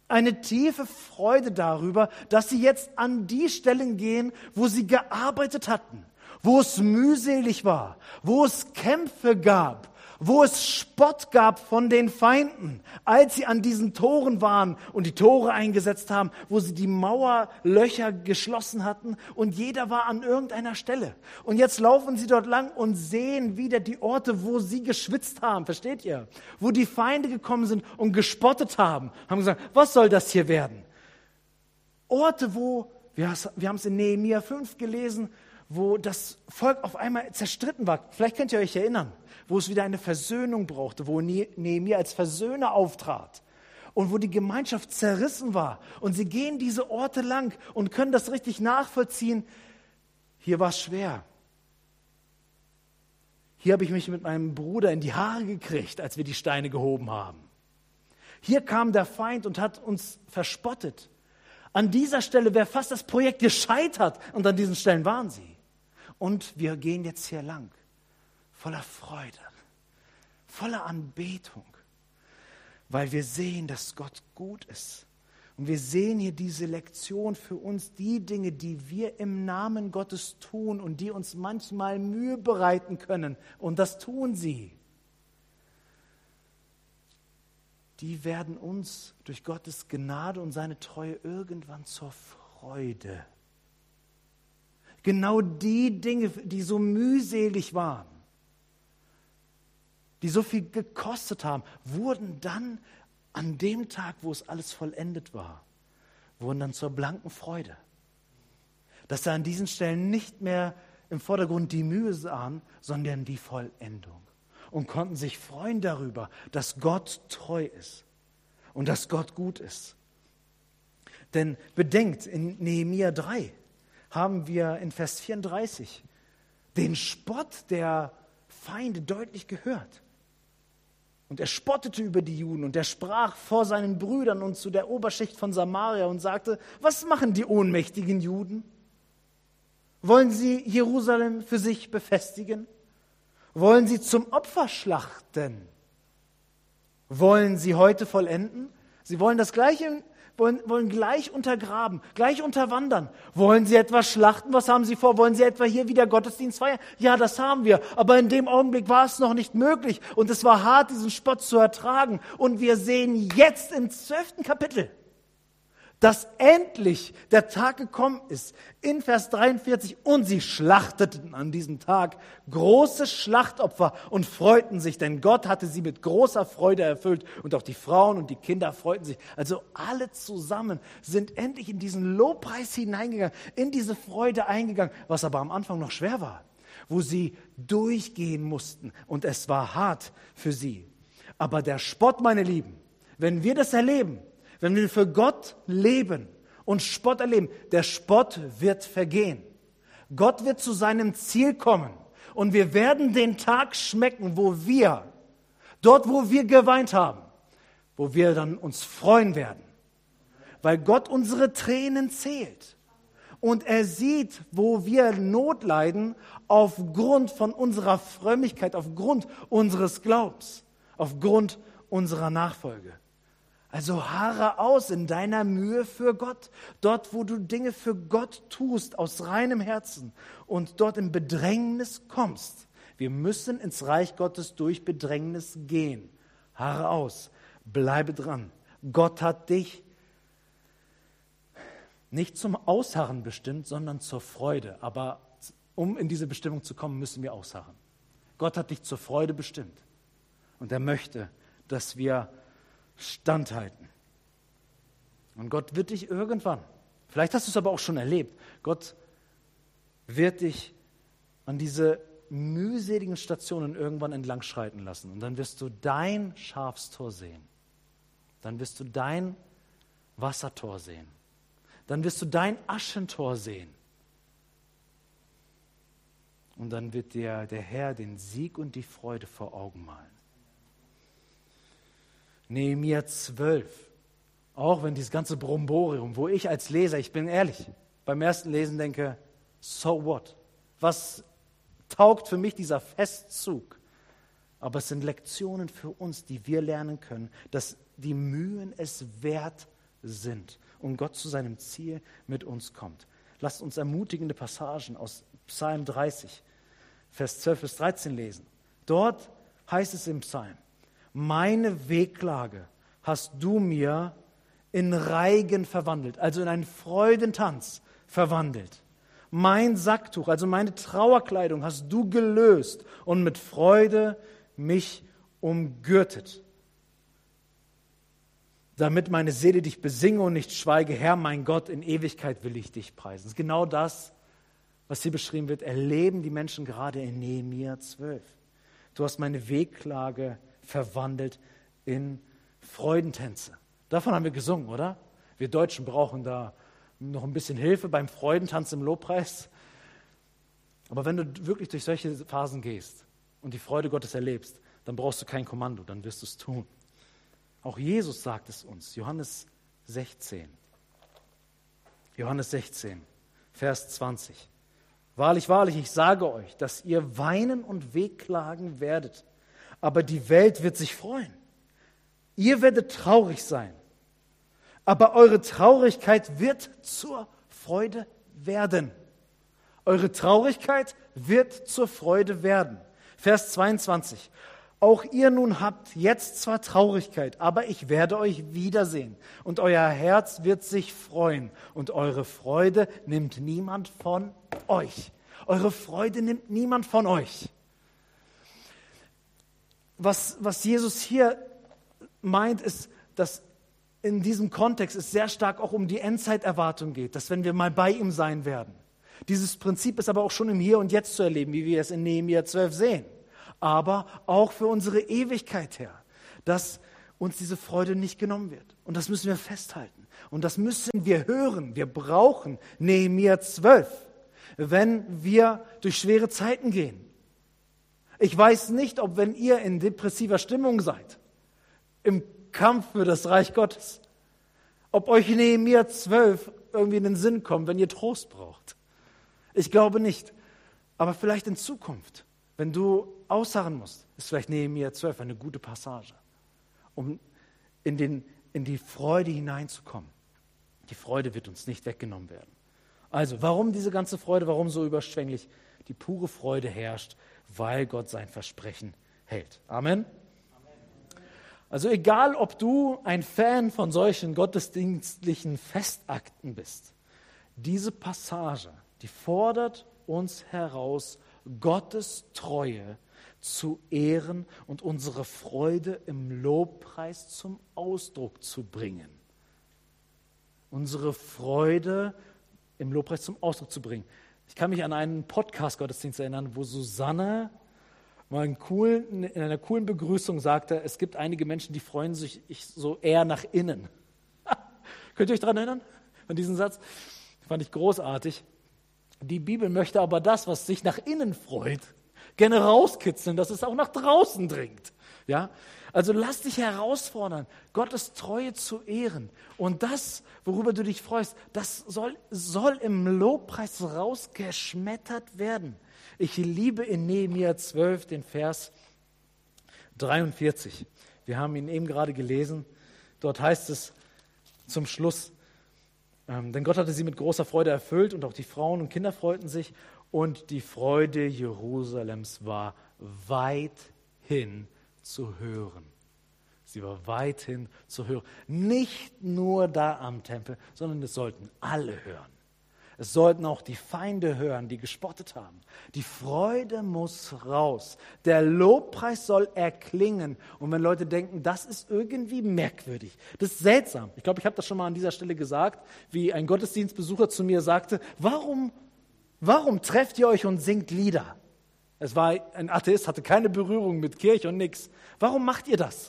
Eine tiefe Freude darüber, dass sie jetzt an die Stellen gehen, wo sie gearbeitet hatten, wo es mühselig war, wo es Kämpfe gab, wo es Spott gab von den Feinden, als sie an diesen Toren waren und die Tore eingesetzt haben, wo sie die Mauerlöcher geschlossen hatten und jeder war an irgendeiner Stelle. Und jetzt laufen sie dort lang und sehen wieder die Orte, wo sie geschwitzt haben, versteht ihr? Wo die Feinde gekommen sind und gespottet haben, haben gesagt, was soll das hier werden? Orte, wo, wir haben es in Nehemia fünf gelesen, wo das Volk auf einmal zerstritten war. Vielleicht könnt ihr euch erinnern, wo es wieder eine Versöhnung brauchte, wo Nehemia als Versöhner auftrat und wo die Gemeinschaft zerrissen war. Und sie gehen diese Orte lang und können das richtig nachvollziehen. Hier war es schwer. Hier habe ich mich mit meinem Bruder in die Haare gekriegt, als wir die Steine gehoben haben. Hier kam der Feind und hat uns verspottet. An dieser Stelle wäre fast das Projekt gescheitert und an diesen Stellen waren sie. Und wir gehen jetzt hier lang, voller Freude, voller Anbetung, weil wir sehen, dass Gott gut ist. Und wir sehen hier diese Lektion für uns, die Dinge, die wir im Namen Gottes tun und die uns manchmal Mühe bereiten können. Und das tun sie. Die werden uns durch Gottes Gnade und seine Treue irgendwann zur Freude. Genau die Dinge, die so mühselig waren, die so viel gekostet haben, wurden dann an dem Tag, wo es alles vollendet war, wurden dann zur blanken Freude. Dass sie an diesen Stellen nicht mehr im Vordergrund die Mühe sahen, sondern die Vollendung. Und konnten sich freuen darüber, dass Gott treu ist und dass Gott gut ist. Denn bedenkt, in Nehemia drei haben wir in Vers vierunddreißig den Spott der Feinde deutlich gehört. Und er spottete über die Juden und er sprach vor seinen Brüdern und zu der Oberschicht von Samaria und sagte, was machen die ohnmächtigen Juden? Wollen sie Jerusalem für sich befestigen? Wollen sie zum Opfer schlachten? Wollen sie heute vollenden? Sie wollen das Gleiche, wollen, wollen gleich untergraben, gleich unterwandern. Wollen sie etwa schlachten? Was haben sie vor? Wollen sie etwa hier wieder Gottesdienst feiern? Ja, das haben wir. Aber in dem Augenblick war es noch nicht möglich. Und es war hart, diesen Spott zu ertragen. Und wir sehen jetzt im zwölften Kapitel, dass endlich der Tag gekommen ist, in Vers dreiundvierzig, und sie schlachteten an diesem Tag große Schlachtopfer und freuten sich, denn Gott hatte sie mit großer Freude erfüllt und auch die Frauen und die Kinder freuten sich. Also alle zusammen sind endlich in diesen Lobpreis hineingegangen, in diese Freude eingegangen, was aber am Anfang noch schwer war, wo sie durchgehen mussten und es war hart für sie. Aber der Spott, meine Lieben, wenn wir das erleben, wenn wir für Gott leben und Spott erleben, der Spott wird vergehen. Gott wird zu seinem Ziel kommen und wir werden den Tag schmecken, wo wir, dort wo wir geweint haben, wo wir dann uns freuen werden, weil Gott unsere Tränen zählt und er sieht, wo wir Not leiden aufgrund von unserer Frömmigkeit, aufgrund unseres Glaubens, aufgrund unserer Nachfolge. Also harre aus in deiner Mühe für Gott, dort wo du Dinge für Gott tust aus reinem Herzen und dort in Bedrängnis kommst. Wir müssen ins Reich Gottes durch Bedrängnis gehen. Harre aus, bleibe dran. Gott hat dich nicht zum Ausharren bestimmt, sondern zur Freude. Aber um in diese Bestimmung zu kommen, müssen wir ausharren. Gott hat dich zur Freude bestimmt und er möchte, dass wir standhalten. Und Gott wird dich irgendwann, vielleicht hast du es aber auch schon erlebt, Gott wird dich an diese mühseligen Stationen irgendwann entlang schreiten lassen. Und dann wirst du dein Schafstor sehen. Dann wirst du dein Wassertor sehen. Dann wirst du dein Aschentor sehen. Und dann wird dir der Herr den Sieg und die Freude vor Augen malen. Nehemia zwölf, auch wenn dieses ganze Bromborium, wo ich als Leser, ich bin ehrlich, beim ersten Lesen denke, so what? Was taugt für mich dieser Festzug? Aber es sind Lektionen für uns, die wir lernen können, dass die Mühen es wert sind und Gott zu seinem Ziel mit uns kommt. Lasst uns ermutigende Passagen aus Psalm dreißig, Vers zwölf bis dreizehn lesen. Dort heißt es im Psalm: Meine Wehklage hast du mir in Reigen verwandelt, also in einen Freudentanz verwandelt. Mein Sacktuch, also meine Trauerkleidung, hast du gelöst und mit Freude mich umgürtet. Damit meine Seele dich besinge und nicht schweige, Herr, mein Gott, in Ewigkeit will ich dich preisen. Das ist genau das, was hier beschrieben wird, erleben die Menschen gerade in Nehemia zwölf. Du hast meine Wehklage verwandelt in Freudentänze. Davon haben wir gesungen, oder? Wir Deutschen brauchen da noch ein bisschen Hilfe beim Freudentanz im Lobpreis. Aber wenn du wirklich durch solche Phasen gehst und die Freude Gottes erlebst, dann brauchst du kein Kommando, dann wirst du es tun. Auch Jesus sagt es uns, Johannes sechzehn. Johannes sechzehn, Vers zwanzig. Wahrlich, wahrlich, ich sage euch, dass ihr weinen und wehklagen werdet, aber die Welt wird sich freuen. Ihr werdet traurig sein, aber eure Traurigkeit wird zur Freude werden. Eure Traurigkeit wird zur Freude werden. Vers zweiundzwanzig. Auch ihr nun habt jetzt zwar Traurigkeit, aber ich werde euch wiedersehen und euer Herz wird sich freuen und eure Freude nimmt niemand von euch. Eure Freude nimmt niemand von euch. Was, was Jesus hier meint, ist, dass in diesem Kontext es sehr stark auch um die Endzeiterwartung geht, dass wenn wir mal bei ihm sein werden. Dieses Prinzip ist aber auch schon im Hier und Jetzt zu erleben, wie wir es in Nehemia zwölf sehen. Aber auch für unsere Ewigkeit her, dass uns diese Freude nicht genommen wird. Und das müssen wir festhalten. Und das müssen wir hören. Wir brauchen Nehemia zwölf, wenn wir durch schwere Zeiten gehen. Ich weiß nicht, ob wenn ihr in depressiver Stimmung seid, im Kampf für das Reich Gottes, ob euch Nehemia zwölf irgendwie in den Sinn kommt, wenn ihr Trost braucht. Ich glaube nicht. Aber vielleicht in Zukunft, wenn du ausharren musst, ist vielleicht Nehemia zwölf eine gute Passage, um in, den, in die Freude hineinzukommen. Die Freude wird uns nicht weggenommen werden. Also, warum diese ganze Freude, warum so überschwänglich? Die pure Freude herrscht, weil Gott sein Versprechen hält. Amen. Also egal, ob du ein Fan von solchen gottesdienstlichen Festakten bist, diese Passage, die fordert uns heraus, Gottes Treue zu ehren und unsere Freude im Lobpreis zum Ausdruck zu bringen. Unsere Freude im Lobpreis zum Ausdruck zu bringen. Ich kann mich an einen Podcast-Gottesdienst erinnern, wo Susanne mal einen coolen, in einer coolen Begrüßung sagte, es gibt einige Menschen, die freuen sich so eher nach innen. Könnt ihr euch daran erinnern, an diesen Satz? Fand ich großartig. Die Bibel möchte aber das, was sich nach innen freut, gerne rauskitzeln, dass es auch nach draußen dringt. Ja? Also lass dich herausfordern, Gottes Treue zu ehren. Und das, worüber du dich freust, das soll, soll im Lobpreis rausgeschmettert werden. Ich liebe in Nehemia zwölf den Vers dreiundvierzig. Wir haben ihn eben gerade gelesen. Dort heißt es zum Schluss, ähm, denn Gott hatte sie mit großer Freude erfüllt und auch die Frauen und Kinder freuten sich und die Freude Jerusalems war weithin zu hören. Sie war weithin zu hören. Nicht nur da am Tempel, sondern es sollten alle hören. Es sollten auch die Feinde hören, die gespottet haben. Die Freude muss raus. Der Lobpreis soll erklingen. Und wenn Leute denken, das ist irgendwie merkwürdig, das ist seltsam. Ich glaube, ich habe das schon mal an dieser Stelle gesagt, wie ein Gottesdienstbesucher zu mir sagte, warum, warum trefft ihr euch und singt Lieder? Es war ein Atheist, hatte keine Berührung mit Kirche und nichts. Warum macht ihr das?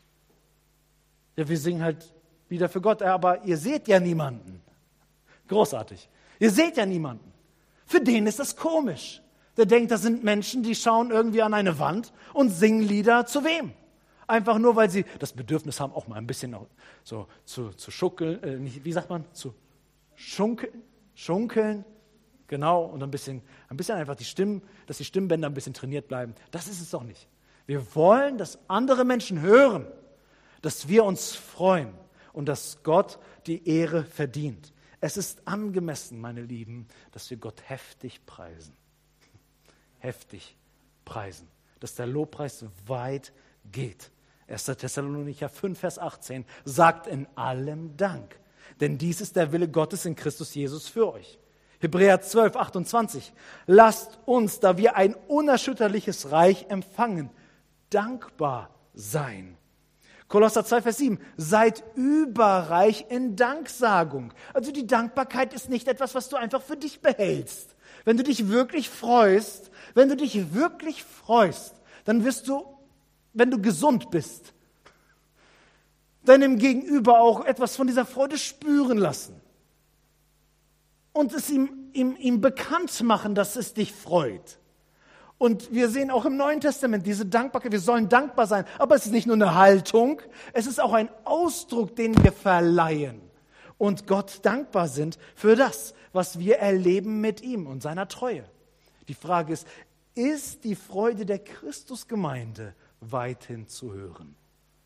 Ja, wir singen halt Lieder für Gott, aber ihr seht ja niemanden. Großartig. Ihr seht ja niemanden. Für den ist das komisch. Der denkt, das sind Menschen, die schauen irgendwie an eine Wand und singen Lieder zu wem? Einfach nur, weil sie das Bedürfnis haben, auch mal ein bisschen so zu, zu schunkeln, äh, nicht, wie sagt man, zu schunkeln, schunkeln, genau, und ein bisschen, ein bisschen einfach die Stimmen, dass die Stimmbänder ein bisschen trainiert bleiben. Das ist es doch nicht. Wir wollen, dass andere Menschen hören, dass wir uns freuen und dass Gott die Ehre verdient. Es ist angemessen, meine Lieben, dass wir Gott heftig preisen. Heftig preisen. Dass der Lobpreis weit geht. erster Thessalonicher fünf, Vers achtzehn sagt in allem Dank. Denn dies ist der Wille Gottes in Christus Jesus für euch. Hebräer zwölf, achtundzwanzig. Lasst uns, da wir ein unerschütterliches Reich empfangen, dankbar sein. Kolosser zwei, Vers sieben. Seid überreich in Danksagung. Also die Dankbarkeit ist nicht etwas, was du einfach für dich behältst. Wenn du dich wirklich freust, wenn du dich wirklich freust, dann wirst du, wenn du gesund bist, deinem Gegenüber auch etwas von dieser Freude spüren lassen. Und es ihm, ihm, ihm bekannt machen, dass es dich freut. Und wir sehen auch im Neuen Testament diese Dankbarkeit, wir sollen dankbar sein, aber es ist nicht nur eine Haltung, es ist auch ein Ausdruck, den wir verleihen und Gott dankbar sind für das, was wir erleben mit ihm und seiner Treue. Die Frage ist, ist die Freude der Christusgemeinde weithin zu hören?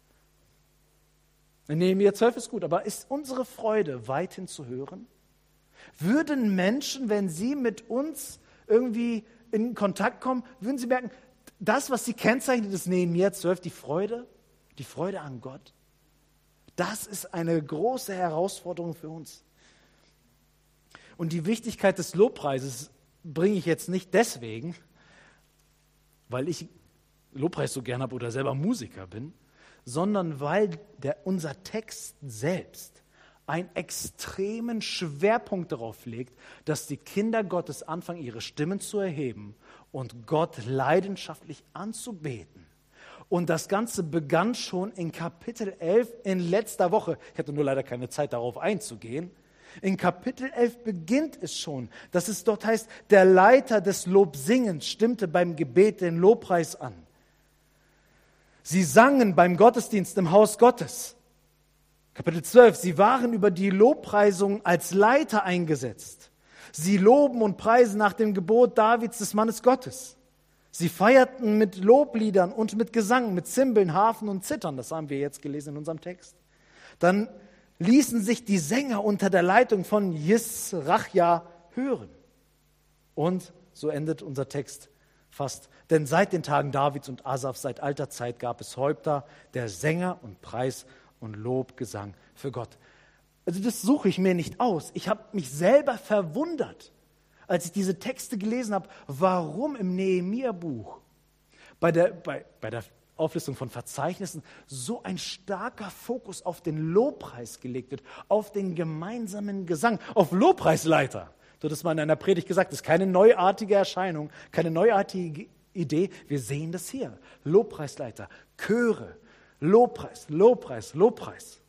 Nehemiah zwölf ist gut, aber ist unsere Freude weithin zu hören? Würden Menschen, wenn sie mit uns irgendwie in Kontakt kommen, würden sie merken, das, was sie kennzeichnet, ist Nehemiah zwölf, die Freude, die Freude an Gott. Das ist eine große Herausforderung für uns. Und die Wichtigkeit des Lobpreises bringe ich jetzt nicht deswegen, weil ich Lobpreis so gern habe oder selber Musiker bin, sondern weil der, unser Text selbst einen extremen Schwerpunkt darauf legt, dass die Kinder Gottes anfangen, ihre Stimmen zu erheben und Gott leidenschaftlich anzubeten. Und das Ganze begann schon in Kapitel elf in letzter Woche. Ich hatte nur leider keine Zeit, darauf einzugehen. In Kapitel elf beginnt es schon, dass es dort heißt, der Leiter des Lobsingens stimmte beim Gebet den Lobpreis an. Sie sangen beim Gottesdienst im Haus Gottes. Kapitel zwölf, sie waren über die Lobpreisung als Leiter eingesetzt. Sie loben und preisen nach dem Gebot Davids, des Mannes Gottes. Sie feierten mit Lobliedern und mit Gesang, mit Zimbeln, Harfen und Zittern. Das haben wir jetzt gelesen in unserem Text. Dann ließen sich die Sänger unter der Leitung von Jisrachja hören. Und so endet unser Text fast. Denn seit den Tagen Davids und Asafs, seit alter Zeit, gab es Häupter der Sänger und Preis und Lobgesang für Gott. Also das suche ich mir nicht aus. Ich habe mich selber verwundert, als ich diese Texte gelesen habe, warum im Nehemia-Buch bei der, bei, bei der Auflistung von Verzeichnissen so ein starker Fokus auf den Lobpreis gelegt wird, auf den gemeinsamen Gesang, auf Lobpreisleiter. Du hast mal in einer Predigt gesagt, das ist keine neuartige Erscheinung, keine neuartige Idee. Wir sehen das hier. Lobpreisleiter, Chöre, Lobpreis, Lobpreis, Lobpreis.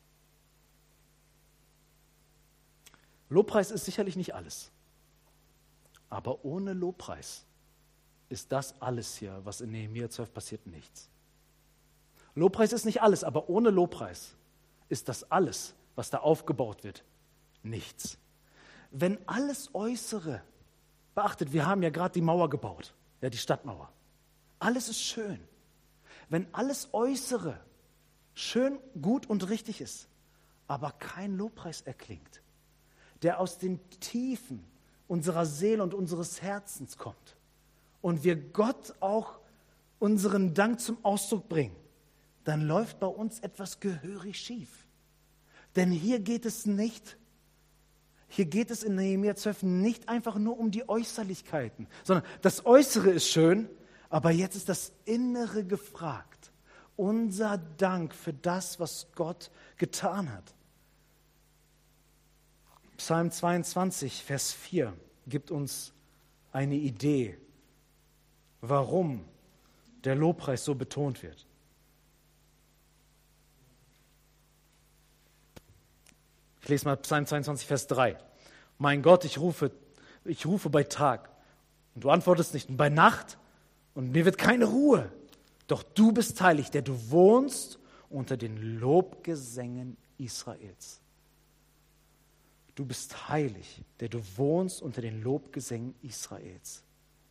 Lobpreis ist sicherlich nicht alles. Aber ohne Lobpreis ist das alles hier, was in Nehemia zwölf passiert, nichts. Lobpreis ist nicht alles, aber ohne Lobpreis ist das alles, was da aufgebaut wird, nichts. Wenn alles Äußere, beachtet, wir haben ja gerade die Mauer gebaut, ja, die Stadtmauer. Alles ist schön. Wenn alles Äußere schön, gut und richtig ist, aber kein Lobpreis erklingt, der aus den Tiefen unserer Seele und unseres Herzens kommt und wir Gott auch unseren Dank zum Ausdruck bringen, dann läuft bei uns etwas gehörig schief. Denn hier geht es nicht, hier geht es in Nehemia zwölf nicht einfach nur um die Äußerlichkeiten, sondern das Äußere ist schön, aber jetzt ist das Innere gefragt. Unser Dank für das, was Gott getan hat. Psalm zweiundzwanzig, Vers vier gibt uns eine Idee, warum der Lobpreis so betont wird. Ich lese mal Psalm zweiundzwanzig, Vers drei. Mein Gott, ich rufe, ich rufe bei Tag und du antwortest nicht, und bei Nacht und mir wird keine Ruhe. Doch du bist heilig, der du wohnst unter den Lobgesängen Israels. Du bist heilig, der du wohnst unter den Lobgesängen Israels.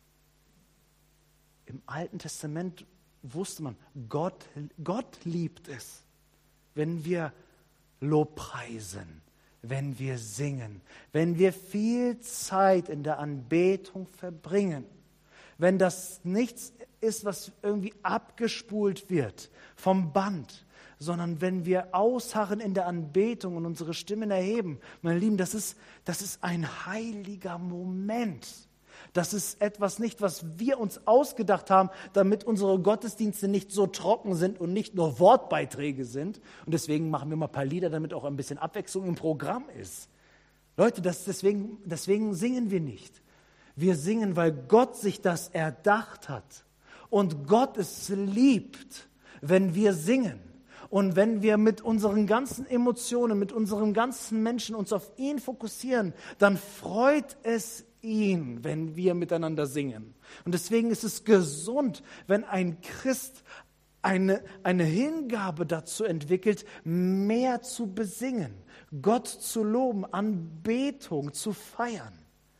Im Alten Testament wusste man, Gott, Gott liebt es, wenn wir Lobpreisen, wenn wir singen, wenn wir viel Zeit in der Anbetung verbringen, wenn das nichts ist, was irgendwie abgespult wird vom Band, sondern wenn wir ausharren in der Anbetung und unsere Stimmen erheben. Meine Lieben, das ist, das ist ein heiliger Moment. Das ist etwas nicht, was wir uns ausgedacht haben, damit unsere Gottesdienste nicht so trocken sind und nicht nur Wortbeiträge sind. Und deswegen machen wir mal ein paar Lieder, damit auch ein bisschen Abwechslung im Programm ist. Leute, das, deswegen, deswegen singen wir nicht. Wir singen, weil Gott sich das erdacht hat. Und Gott es liebt, wenn wir singen. Und wenn wir mit unseren ganzen Emotionen, mit unserem ganzen Menschen uns auf ihn fokussieren, dann freut es ihn, wenn wir miteinander singen. Und deswegen ist es gesund, wenn ein Christ eine, eine Hingabe dazu entwickelt, mehr zu besingen, Gott zu loben, Anbetung zu feiern.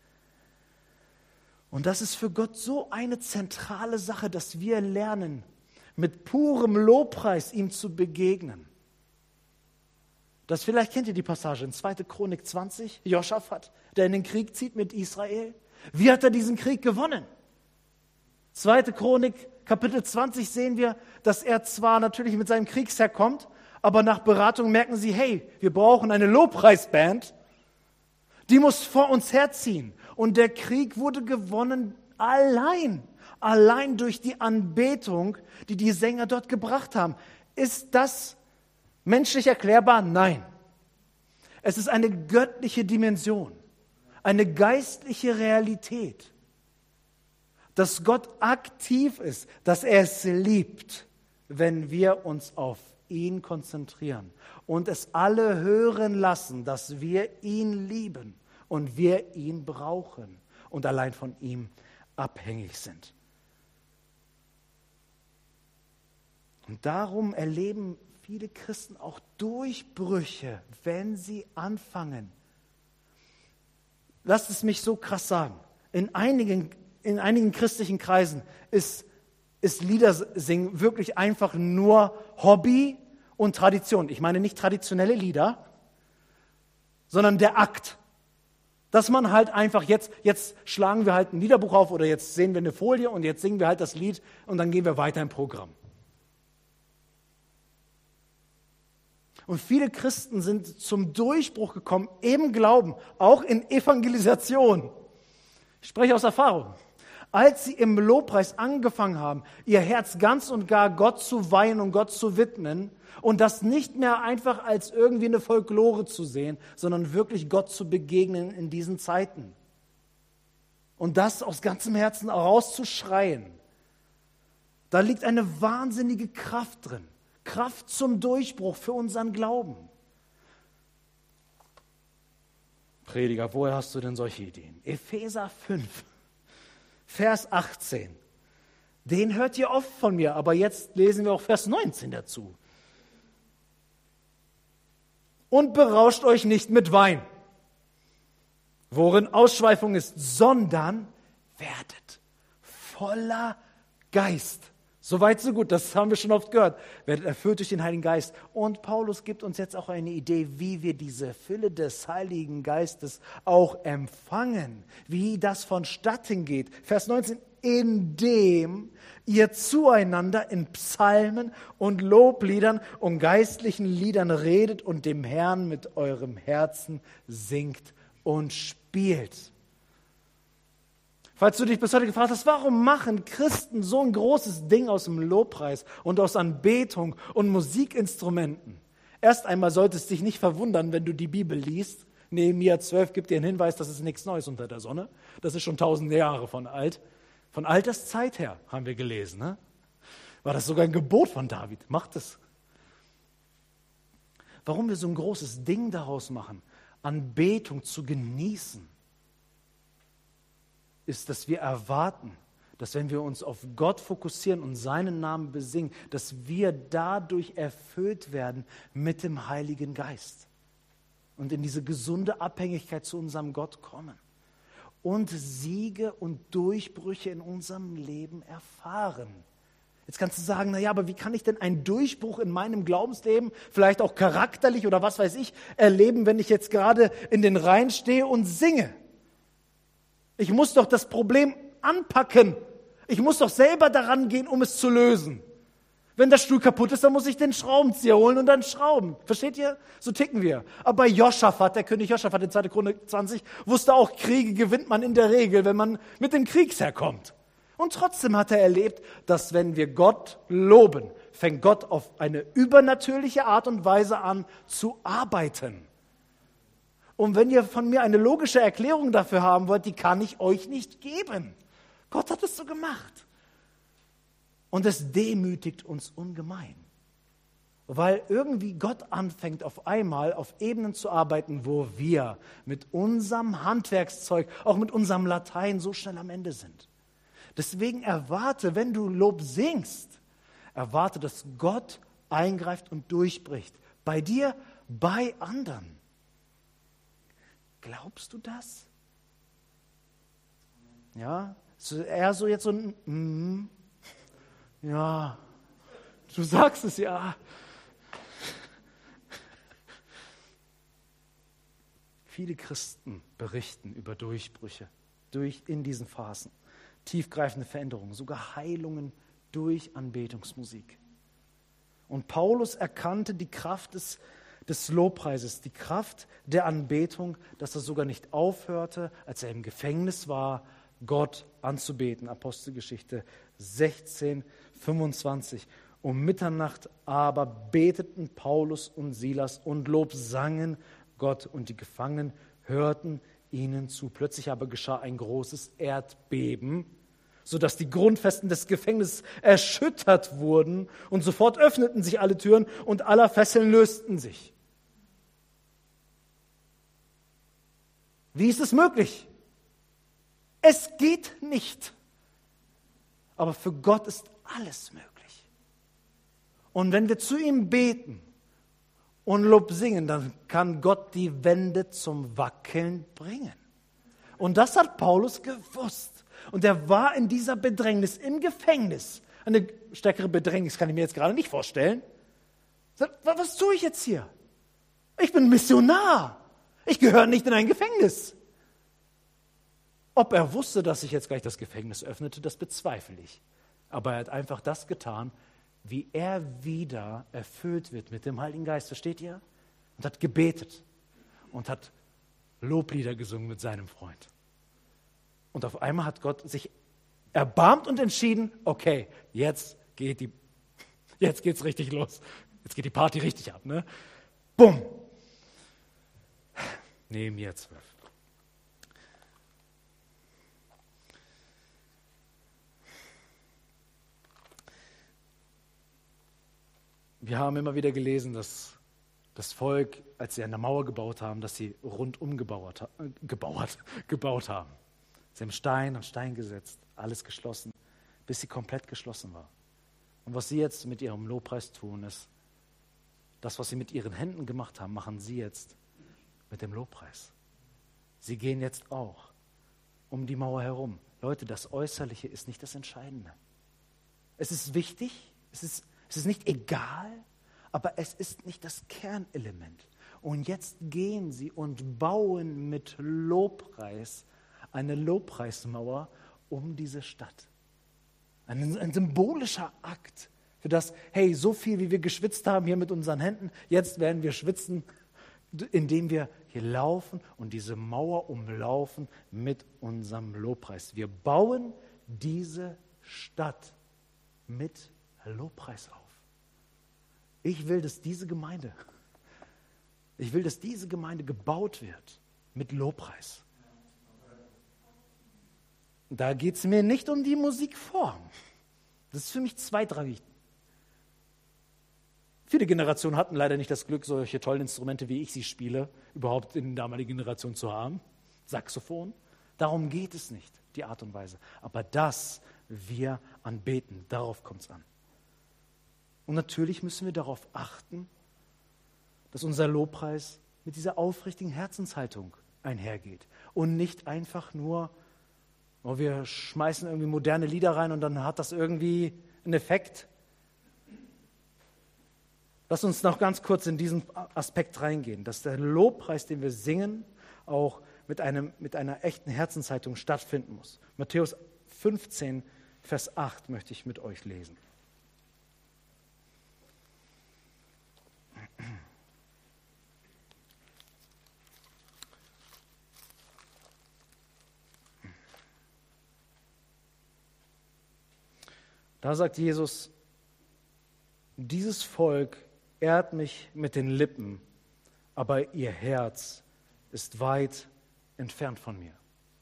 Und das ist für Gott so eine zentrale Sache, dass wir lernen, mit purem Lobpreis ihm zu begegnen. Das vielleicht kennt ihr die Passage in zweiter Chronik zwanzig, Joschafat, der in den Krieg zieht mit Israel. Wie hat er diesen Krieg gewonnen? zweiter Chronik, Kapitel zwanzig sehen wir, dass er zwar natürlich mit seinem Kriegsherr kommt, aber nach Beratung merken sie, hey, wir brauchen eine Lobpreisband, die muss vor uns herziehen. Und der Krieg wurde gewonnen allein. Allein durch die Anbetung, die die Sänger dort gebracht haben. Ist das menschlich erklärbar? Nein. Es ist eine göttliche Dimension, eine geistliche Realität, dass Gott aktiv ist, dass er es liebt, wenn wir uns auf ihn konzentrieren und es alle hören lassen, dass wir ihn lieben und wir ihn brauchen und allein von ihm abhängig sind. Und darum erleben viele Christen auch Durchbrüche, wenn sie anfangen. Lasst es mich so krass sagen. In einigen, in einigen christlichen Kreisen ist, ist Liedersingen wirklich einfach nur Hobby und Tradition. Ich meine nicht traditionelle Lieder, sondern der Akt. Dass man halt einfach jetzt, jetzt schlagen wir halt ein Liederbuch auf oder jetzt sehen wir eine Folie und jetzt singen wir halt das Lied und dann gehen wir weiter im Programm. Und viele Christen sind zum Durchbruch gekommen im Glauben, auch in Evangelisation. Ich spreche aus Erfahrung. Als sie im Lobpreis angefangen haben, ihr Herz ganz und gar Gott zu weihen und Gott zu widmen und das nicht mehr einfach als irgendwie eine Folklore zu sehen, sondern wirklich Gott zu begegnen in diesen Zeiten. Und das aus ganzem Herzen rauszuschreien. Da liegt eine wahnsinnige Kraft drin. Kraft zum Durchbruch für unseren Glauben. Prediger, woher hast du denn solche Ideen? Epheser fünf, Vers achtzehn. Den hört ihr oft von mir, aber jetzt lesen wir auch Vers neunzehn dazu. Und berauscht euch nicht mit Wein, worin Ausschweifung ist, sondern werdet voller Geist. Soweit, so gut, das haben wir schon oft gehört. Werdet erfüllt durch den Heiligen Geist. Und Paulus gibt uns jetzt auch eine Idee, wie wir diese Fülle des Heiligen Geistes auch empfangen, wie das vonstatten geht. Vers neunzehn, indem ihr zueinander in Psalmen und Lobliedern und geistlichen Liedern redet und dem Herrn mit eurem Herzen singt und spielt. Falls du dich bis heute gefragt hast, warum machen Christen so ein großes Ding aus dem Lobpreis und aus Anbetung und Musikinstrumenten? Erst einmal sollte es dich nicht verwundern, wenn du die Bibel liest. Nehemia zwölf gibt dir einen Hinweis, das ist nichts Neues unter der Sonne. Das ist schon tausende Jahre von alt. Von alters Zeit her haben wir gelesen. Ne? War das sogar ein Gebot von David? Macht es. Warum wir so ein großes Ding daraus machen, Anbetung zu genießen, ist, dass wir erwarten, dass wenn wir uns auf Gott fokussieren und seinen Namen besingen, dass wir dadurch erfüllt werden mit dem Heiligen Geist und in diese gesunde Abhängigkeit zu unserem Gott kommen und Siege und Durchbrüche in unserem Leben erfahren. Jetzt kannst du sagen, naja, aber wie kann ich denn einen Durchbruch in meinem Glaubensleben, vielleicht auch charakterlich oder was weiß ich, erleben, wenn ich jetzt gerade in den Reihen stehe und singe? Ich muss doch das Problem anpacken. Ich muss doch selber daran gehen, um es zu lösen. Wenn der Stuhl kaputt ist, dann muss ich den Schraubenzieher holen und dann schrauben. Versteht ihr? So ticken wir. Aber bei Joschafat, der König Joschafat in zweiter Chronik zwanzig, wusste auch, Kriege gewinnt man in der Regel, wenn man mit dem Kriegsherr kommt. Und trotzdem hat er erlebt, dass wenn wir Gott loben, fängt Gott auf eine übernatürliche Art und Weise an zu arbeiten. Und wenn ihr von mir eine logische Erklärung dafür haben wollt, die kann ich euch nicht geben. Gott hat es so gemacht. Und es demütigt uns ungemein. Weil irgendwie Gott anfängt auf einmal auf Ebenen zu arbeiten, wo wir mit unserem Handwerkszeug, auch mit unserem Latein so schnell am Ende sind. Deswegen erwarte, wenn du Lob singst, erwarte, dass Gott eingreift und durchbricht. Bei dir, bei anderen. Glaubst du das? Ja, eher so jetzt so ein mm, ja, du sagst es ja. Viele Christen berichten über Durchbrüche durch in diesen Phasen. Tiefgreifende Veränderungen, sogar Heilungen durch Anbetungsmusik. Und Paulus erkannte die Kraft des, des Lobpreises, die Kraft der Anbetung, dass er sogar nicht aufhörte, als er im Gefängnis war, Gott anzubeten. Apostelgeschichte sechzehn, fünfundzwanzig. Um Mitternacht aber beteten Paulus und Silas und Lob sangen Gott, und die Gefangenen hörten ihnen zu. Plötzlich aber geschah ein großes Erdbeben, sodass die Grundfesten des Gefängnisses erschüttert wurden, und sofort öffneten sich alle Türen und aller Fesseln lösten sich. Wie ist es möglich? Es geht nicht. Aber für Gott ist alles möglich. Und wenn wir zu ihm beten und Lob singen, dann kann Gott die Wände zum Wackeln bringen. Und das hat Paulus gewusst. Und er war in dieser Bedrängnis, im Gefängnis. Eine stärkere Bedrängnis kann ich mir jetzt gerade nicht vorstellen. Was tue ich jetzt hier? Ich bin Missionar. Ich gehöre nicht in ein Gefängnis. Ob er wusste, dass sich jetzt gleich das Gefängnis öffnete, das bezweifle ich. Aber er hat einfach das getan, wie er wieder erfüllt wird mit dem Heiligen Geist, versteht ihr? Und hat gebetet und hat Loblieder gesungen mit seinem Freund. Und auf einmal hat Gott sich erbarmt und entschieden, okay, jetzt geht die, jetzt geht's richtig los. Jetzt geht die Party richtig ab, ne? Bumm. Nehemia zwölf. Wir haben immer wieder gelesen, dass das Volk, als sie eine Mauer gebaut haben, dass sie rundum gebaut, äh, gebaut, gebaut haben. Sie haben Stein an Stein gesetzt, alles geschlossen, bis sie komplett geschlossen war. Und was sie jetzt mit ihrem Lobpreis tun, ist, das, was sie mit ihren Händen gemacht haben, machen sie jetzt mit dem Lobpreis. Sie gehen jetzt auch um die Mauer herum. Leute, das Äußerliche ist nicht das Entscheidende. Es ist wichtig, es ist Es ist nicht egal, aber es ist nicht das Kernelement. Und jetzt gehen sie und bauen mit Lobpreis eine Lobpreismauer um diese Stadt. Ein, ein symbolischer Akt für das, hey, so viel wie wir geschwitzt haben hier mit unseren Händen, jetzt werden wir schwitzen, indem wir hier laufen und diese Mauer umlaufen mit unserem Lobpreis. Wir bauen diese Stadt mit Lobpreis auf. Ich will, dass diese Gemeinde, ich will, dass diese Gemeinde gebaut wird mit Lobpreis. Da geht es mir nicht um die Musikform. Das ist für mich zweitrangig. Viele Generationen hatten leider nicht das Glück, solche tollen Instrumente, wie ich sie spiele, überhaupt in der damaligen Generation zu haben. Saxophon. Darum geht es nicht, die Art und Weise. Aber dass wir anbeten, darauf kommt es an. Und natürlich müssen wir darauf achten, dass unser Lobpreis mit dieser aufrichtigen Herzenshaltung einhergeht. Und nicht einfach nur, oh, wir schmeißen irgendwie moderne Lieder rein und dann hat das irgendwie einen Effekt. Lass uns noch ganz kurz in diesen Aspekt reingehen, dass der Lobpreis, den wir singen, auch mit, einem, mit einer echten Herzenshaltung stattfinden muss. Matthäus fünfzehn, Vers acht möchte ich mit euch lesen. Da sagt Jesus, dieses Volk ehrt mich mit den Lippen, aber ihr Herz ist weit entfernt von mir.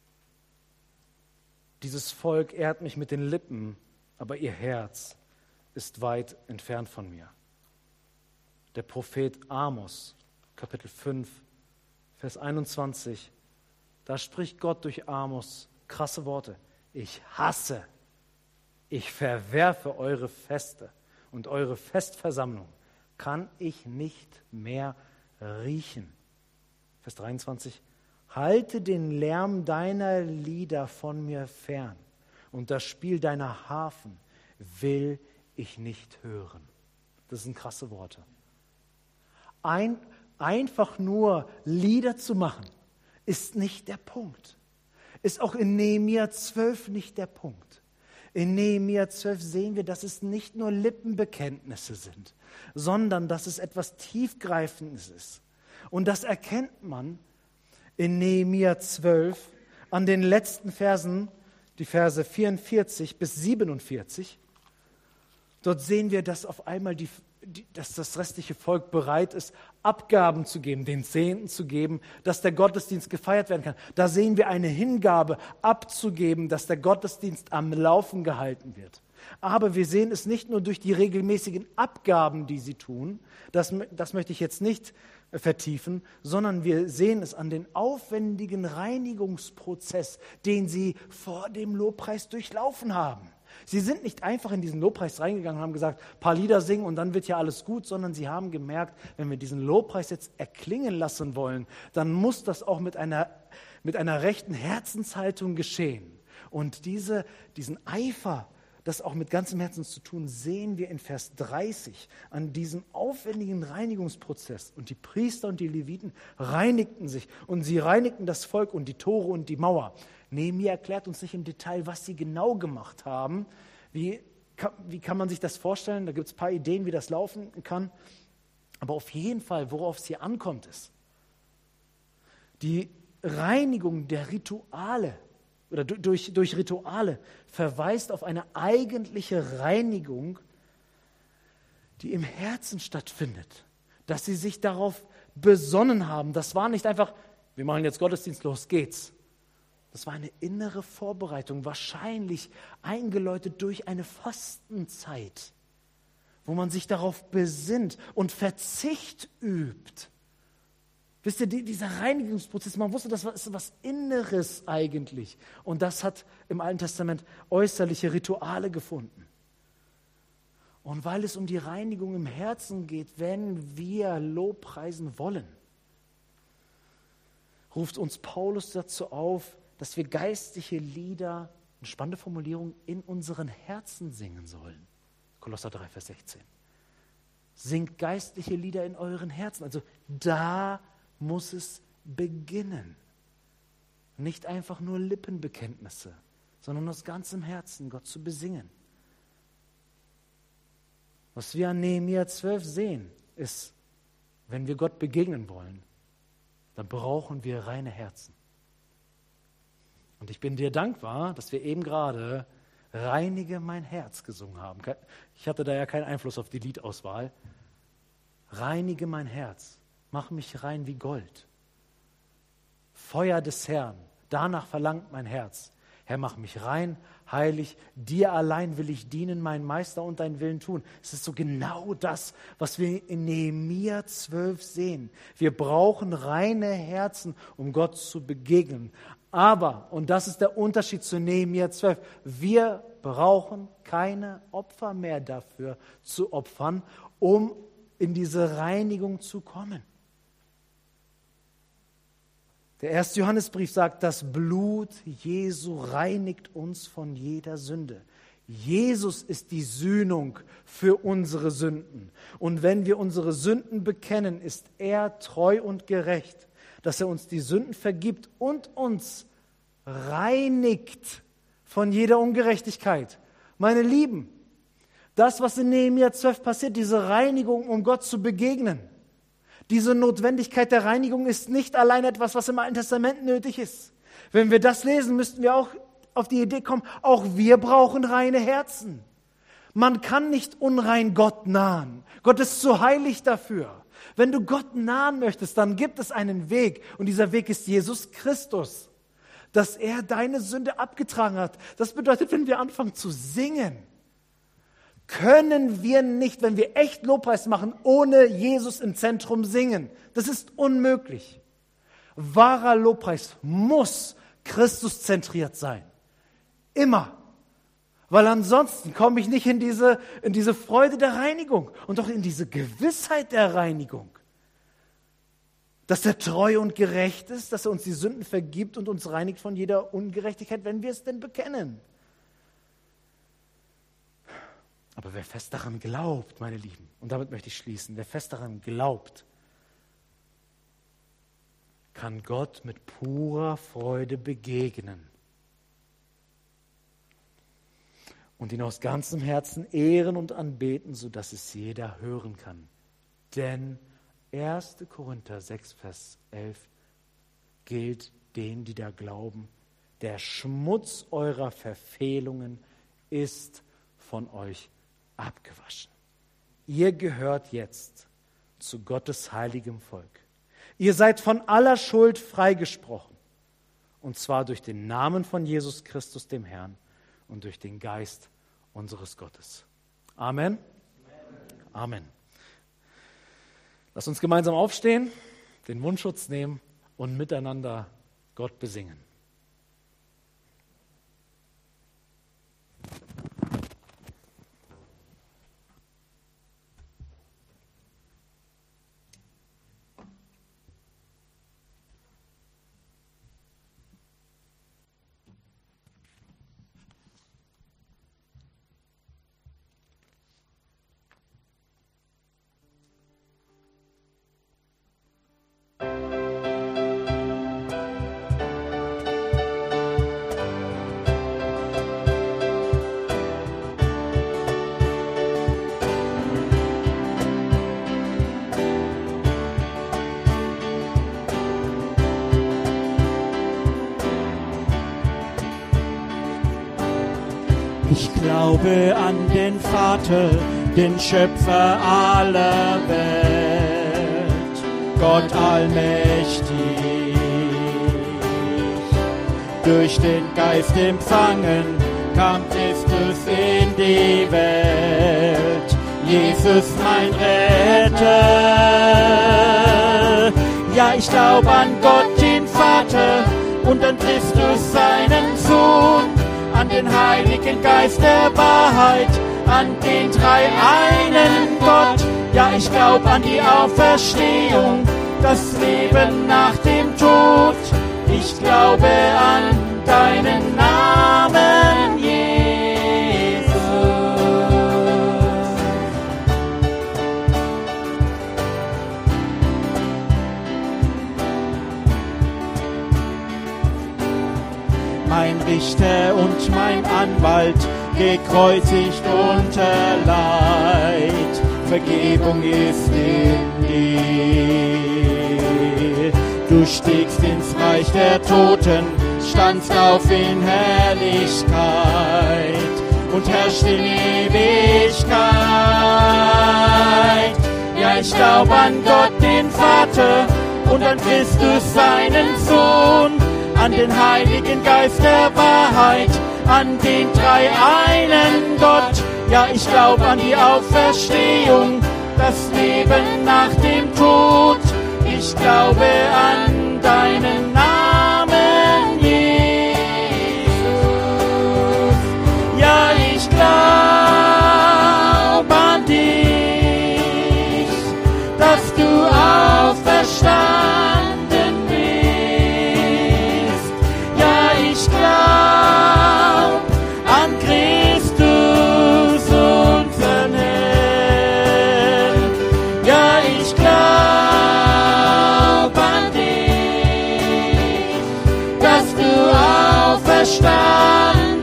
Dieses Volk ehrt mich mit den Lippen, aber ihr Herz ist weit entfernt von mir. Der Prophet Amos, Kapitel fünf, Vers einundzwanzig, da spricht Gott durch Amos krasse Worte. Ich hasse, ich verwerfe eure Feste und eure Festversammlung kann ich nicht mehr riechen. Vers dreiundzwanzig, halte den Lärm deiner Lieder von mir fern und das Spiel deiner Harfen will ich nicht hören. Das sind krasse Worte. Ein, einfach nur Lieder zu machen, ist nicht der Punkt. Ist auch in Nehemia zwölf nicht der Punkt. In Nehemia zwölf sehen wir, dass es nicht nur Lippenbekenntnisse sind, sondern dass es etwas Tiefgreifendes ist. Und das erkennt man in Nehemia zwölf an den letzten Versen, die Verse vierundvierzig bis siebenundvierzig. Dort sehen wir, dass auf einmal die, die, dass das restliche Volk bereit ist, Abgaben zu geben, den Zehnten zu geben, dass der Gottesdienst gefeiert werden kann. Da sehen wir eine Hingabe abzugeben, dass der Gottesdienst am Laufen gehalten wird. Aber wir sehen es nicht nur durch die regelmäßigen Abgaben, die sie tun, das, das möchte ich jetzt nicht vertiefen, sondern wir sehen es an den aufwendigen Reinigungsprozess, den sie vor dem Lobpreis durchlaufen haben. Sie sind nicht einfach in diesen Lobpreis reingegangen und haben gesagt, ein paar Lieder singen und dann wird ja alles gut, sondern sie haben gemerkt, wenn wir diesen Lobpreis jetzt erklingen lassen wollen, dann muss das auch mit einer, mit einer rechten Herzenshaltung geschehen. Und diese, diesen Eifer, das auch mit ganzem Herzen zu tun, sehen wir in Vers dreißig an diesem aufwendigen Reinigungsprozess. Und die Priester und die Leviten reinigten sich und sie reinigten das Volk und die Tore und die Mauer. Nehemia erklärt uns nicht im Detail, was sie genau gemacht haben. Wie kann, wie kann man sich das vorstellen? Da gibt es ein paar Ideen, wie das laufen kann. Aber auf jeden Fall, worauf es hier ankommt, ist die Reinigung der Rituale oder durch, durch Rituale verweist auf eine eigentliche Reinigung, die im Herzen stattfindet. Dass sie sich darauf besonnen haben. Das war nicht einfach, wir machen jetzt Gottesdienst, los geht's. Das war eine innere Vorbereitung, wahrscheinlich eingeläutet durch eine Fastenzeit, wo man sich darauf besinnt und Verzicht übt. Wisst ihr, dieser Reinigungsprozess, man wusste, das ist was Inneres eigentlich. Und das hat im Alten Testament äußerliche Rituale gefunden. Und weil es um die Reinigung im Herzen geht, wenn wir Lobpreisen wollen, ruft uns Paulus dazu auf, dass wir geistliche Lieder, eine spannende Formulierung, in unseren Herzen singen sollen. Kolosser drei, Vers sechzehn. Singt geistliche Lieder in euren Herzen. Also da muss es beginnen. Nicht einfach nur Lippenbekenntnisse, sondern aus ganzem Herzen Gott zu besingen. Was wir an Nehemia zwölf sehen, ist, wenn wir Gott begegnen wollen, dann brauchen wir reine Herzen. Und ich bin dir dankbar, dass wir eben gerade Reinige mein Herz gesungen haben. Ich hatte da ja keinen Einfluss auf die Liedauswahl. Reinige mein Herz, mach mich rein wie Gold. Feuer des Herrn, danach verlangt mein Herz. Herr, mach mich rein, heilig, dir allein will ich dienen, mein Meister, und deinen Willen tun. Es ist so genau das, was wir in Nehemia zwölf sehen. Wir brauchen reine Herzen, um Gott zu begegnen. Aber, und das ist der Unterschied zu Nehemia zwölf, wir brauchen keine Opfer mehr dafür zu opfern, um in diese Reinigung zu kommen. Der erste Johannesbrief sagt, das Blut Jesu reinigt uns von jeder Sünde. Jesus ist die Sühnung für unsere Sünden. Und wenn wir unsere Sünden bekennen, ist er treu und gerecht, dass er uns die Sünden vergibt und uns reinigt von jeder Ungerechtigkeit. Meine Lieben, das, was in Nehemia zwölf passiert, diese Reinigung, um Gott zu begegnen, diese Notwendigkeit der Reinigung ist nicht allein etwas, was im Alten Testament nötig ist. Wenn wir das lesen, müssten wir auch auf die Idee kommen, auch wir brauchen reine Herzen. Man kann nicht unrein Gott nahen. Gott ist zu heilig dafür. Wenn du Gott nahen möchtest, dann gibt es einen Weg. Und dieser Weg ist Jesus Christus. Dass er deine Sünde abgetragen hat. Das bedeutet, wenn wir anfangen zu singen, können wir nicht, wenn wir echt Lobpreis machen, ohne Jesus im Zentrum singen. Das ist unmöglich. Wahrer Lobpreis muss Christus zentriert sein. Immer. Weil ansonsten komme ich nicht in diese, in diese Freude der Reinigung und auch in diese Gewissheit der Reinigung. Dass er treu und gerecht ist, dass er uns die Sünden vergibt und uns reinigt von jeder Ungerechtigkeit, wenn wir es denn bekennen. Aber wer fest daran glaubt, meine Lieben, und damit möchte ich schließen, wer fest daran glaubt, kann Gott mit purer Freude begegnen und ihn aus ganzem Herzen ehren und anbeten, sodass es jeder hören kann. Denn erster Korinther sechs, Vers elf gilt denen, die da glauben, der Schmutz eurer Verfehlungen ist von euch abgewaschen. Ihr gehört jetzt zu Gottes heiligem Volk. Ihr seid von aller Schuld freigesprochen, und zwar durch den Namen von Jesus Christus, dem Herrn, und durch den Geist unseres Gottes. Amen. Amen. Lass uns gemeinsam aufstehen, den Mundschutz nehmen und miteinander Gott besingen. Ich glaube an den Vater, den Schöpfer aller Welt, Gott allmächtig, durch den Geist empfangen, kam Christus in die Welt, Jesus mein Retter. Ja, ich glaube an Gott, den Vater, und an Christus, seinen Sohn, an den Heiligen Geist der Wahrheit, an den dreieinen Gott. Ja, ich glaube an die Auferstehung, das Leben nach dem Tod. Ich glaube an deinen Namen, Jesus. Mein Richter und mein Anwalt, gekreuzigt unter Leid, Vergebung ist in dir. Du stiegst ins Reich der Toten, standst auf in Herrlichkeit und herrscht in Ewigkeit. Ja, ich glaube an Gott, den Vater, und an Christus, seinen Sohn, an den Heiligen Geist der Wahrheit, an den dreieinen Gott. Ja, ich glaube an die Auferstehung, das Leben nach dem Tod. Ich glaube an deinen Namen, Jesus. Ja, ich glaube an dich, dass du auferstanden bist. Ja, ich glaube an Christus, auferstanden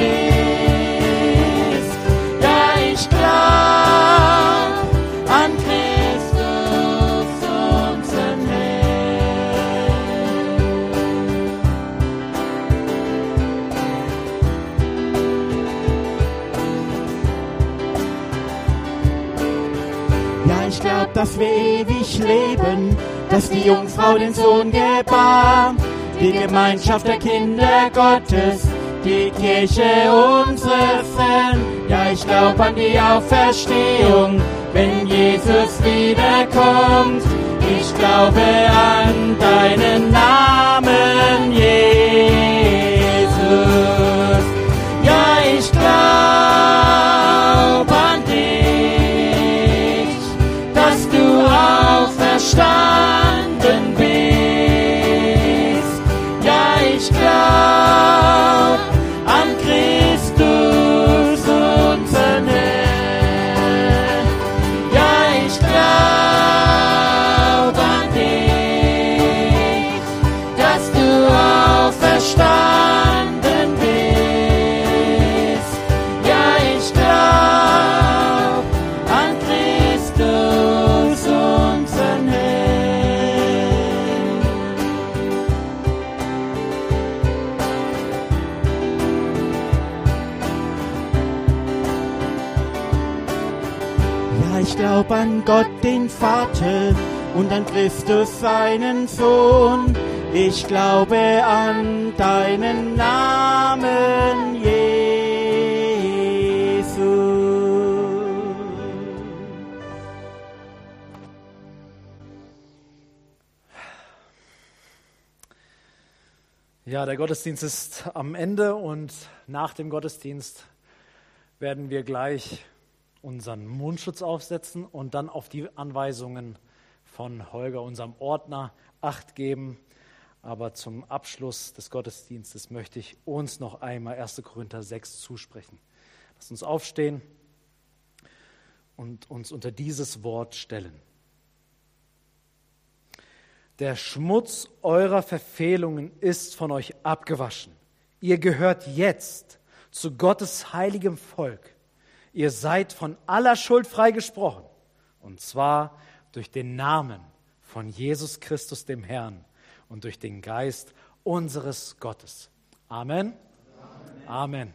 bist. Ja, ich glaub an Christus, unseren Herrn. Ja, ich glaub, dass wir ewig leben, dass die Jungfrau den Sohn gebar, die Gemeinschaft der Kinder Gottes, die Kirche unsere Fan. Ja, ich glaub an die Auferstehung, wenn Jesus wiederkommt. Ich glaube an deinen Namen, Jesus. Ja, ich glaub an dich, dass du auferstanden bist. Ich glaub an Christus, unseren Herrn. Ja, ich glaub an dich, dass du auferstanden bist. Ja, ich glaub an Christus, unseren Herrn. Ich glaub an Gott, den Vater, und an Christus, seinen Sohn. Ich glaube an deinen Namen, Jesus. Ja, der Gottesdienst ist am Ende und nach dem Gottesdienst werden wir gleich unseren Mundschutz aufsetzen und dann auf die Anweisungen von Holger, unserem Ordner, Acht geben. Aber zum Abschluss des Gottesdienstes möchte ich uns noch einmal erster Korinther sechs zusprechen. Lasst uns aufstehen und uns unter dieses Wort stellen. Der Schmutz eurer Verfehlungen ist von euch abgewaschen. Ihr gehört jetzt zu Gottes heiligem Volk. Ihr seid von aller Schuld freigesprochen, und zwar durch den Namen von Jesus Christus, dem Herrn, und durch den Geist unseres Gottes. Amen. Amen. Amen.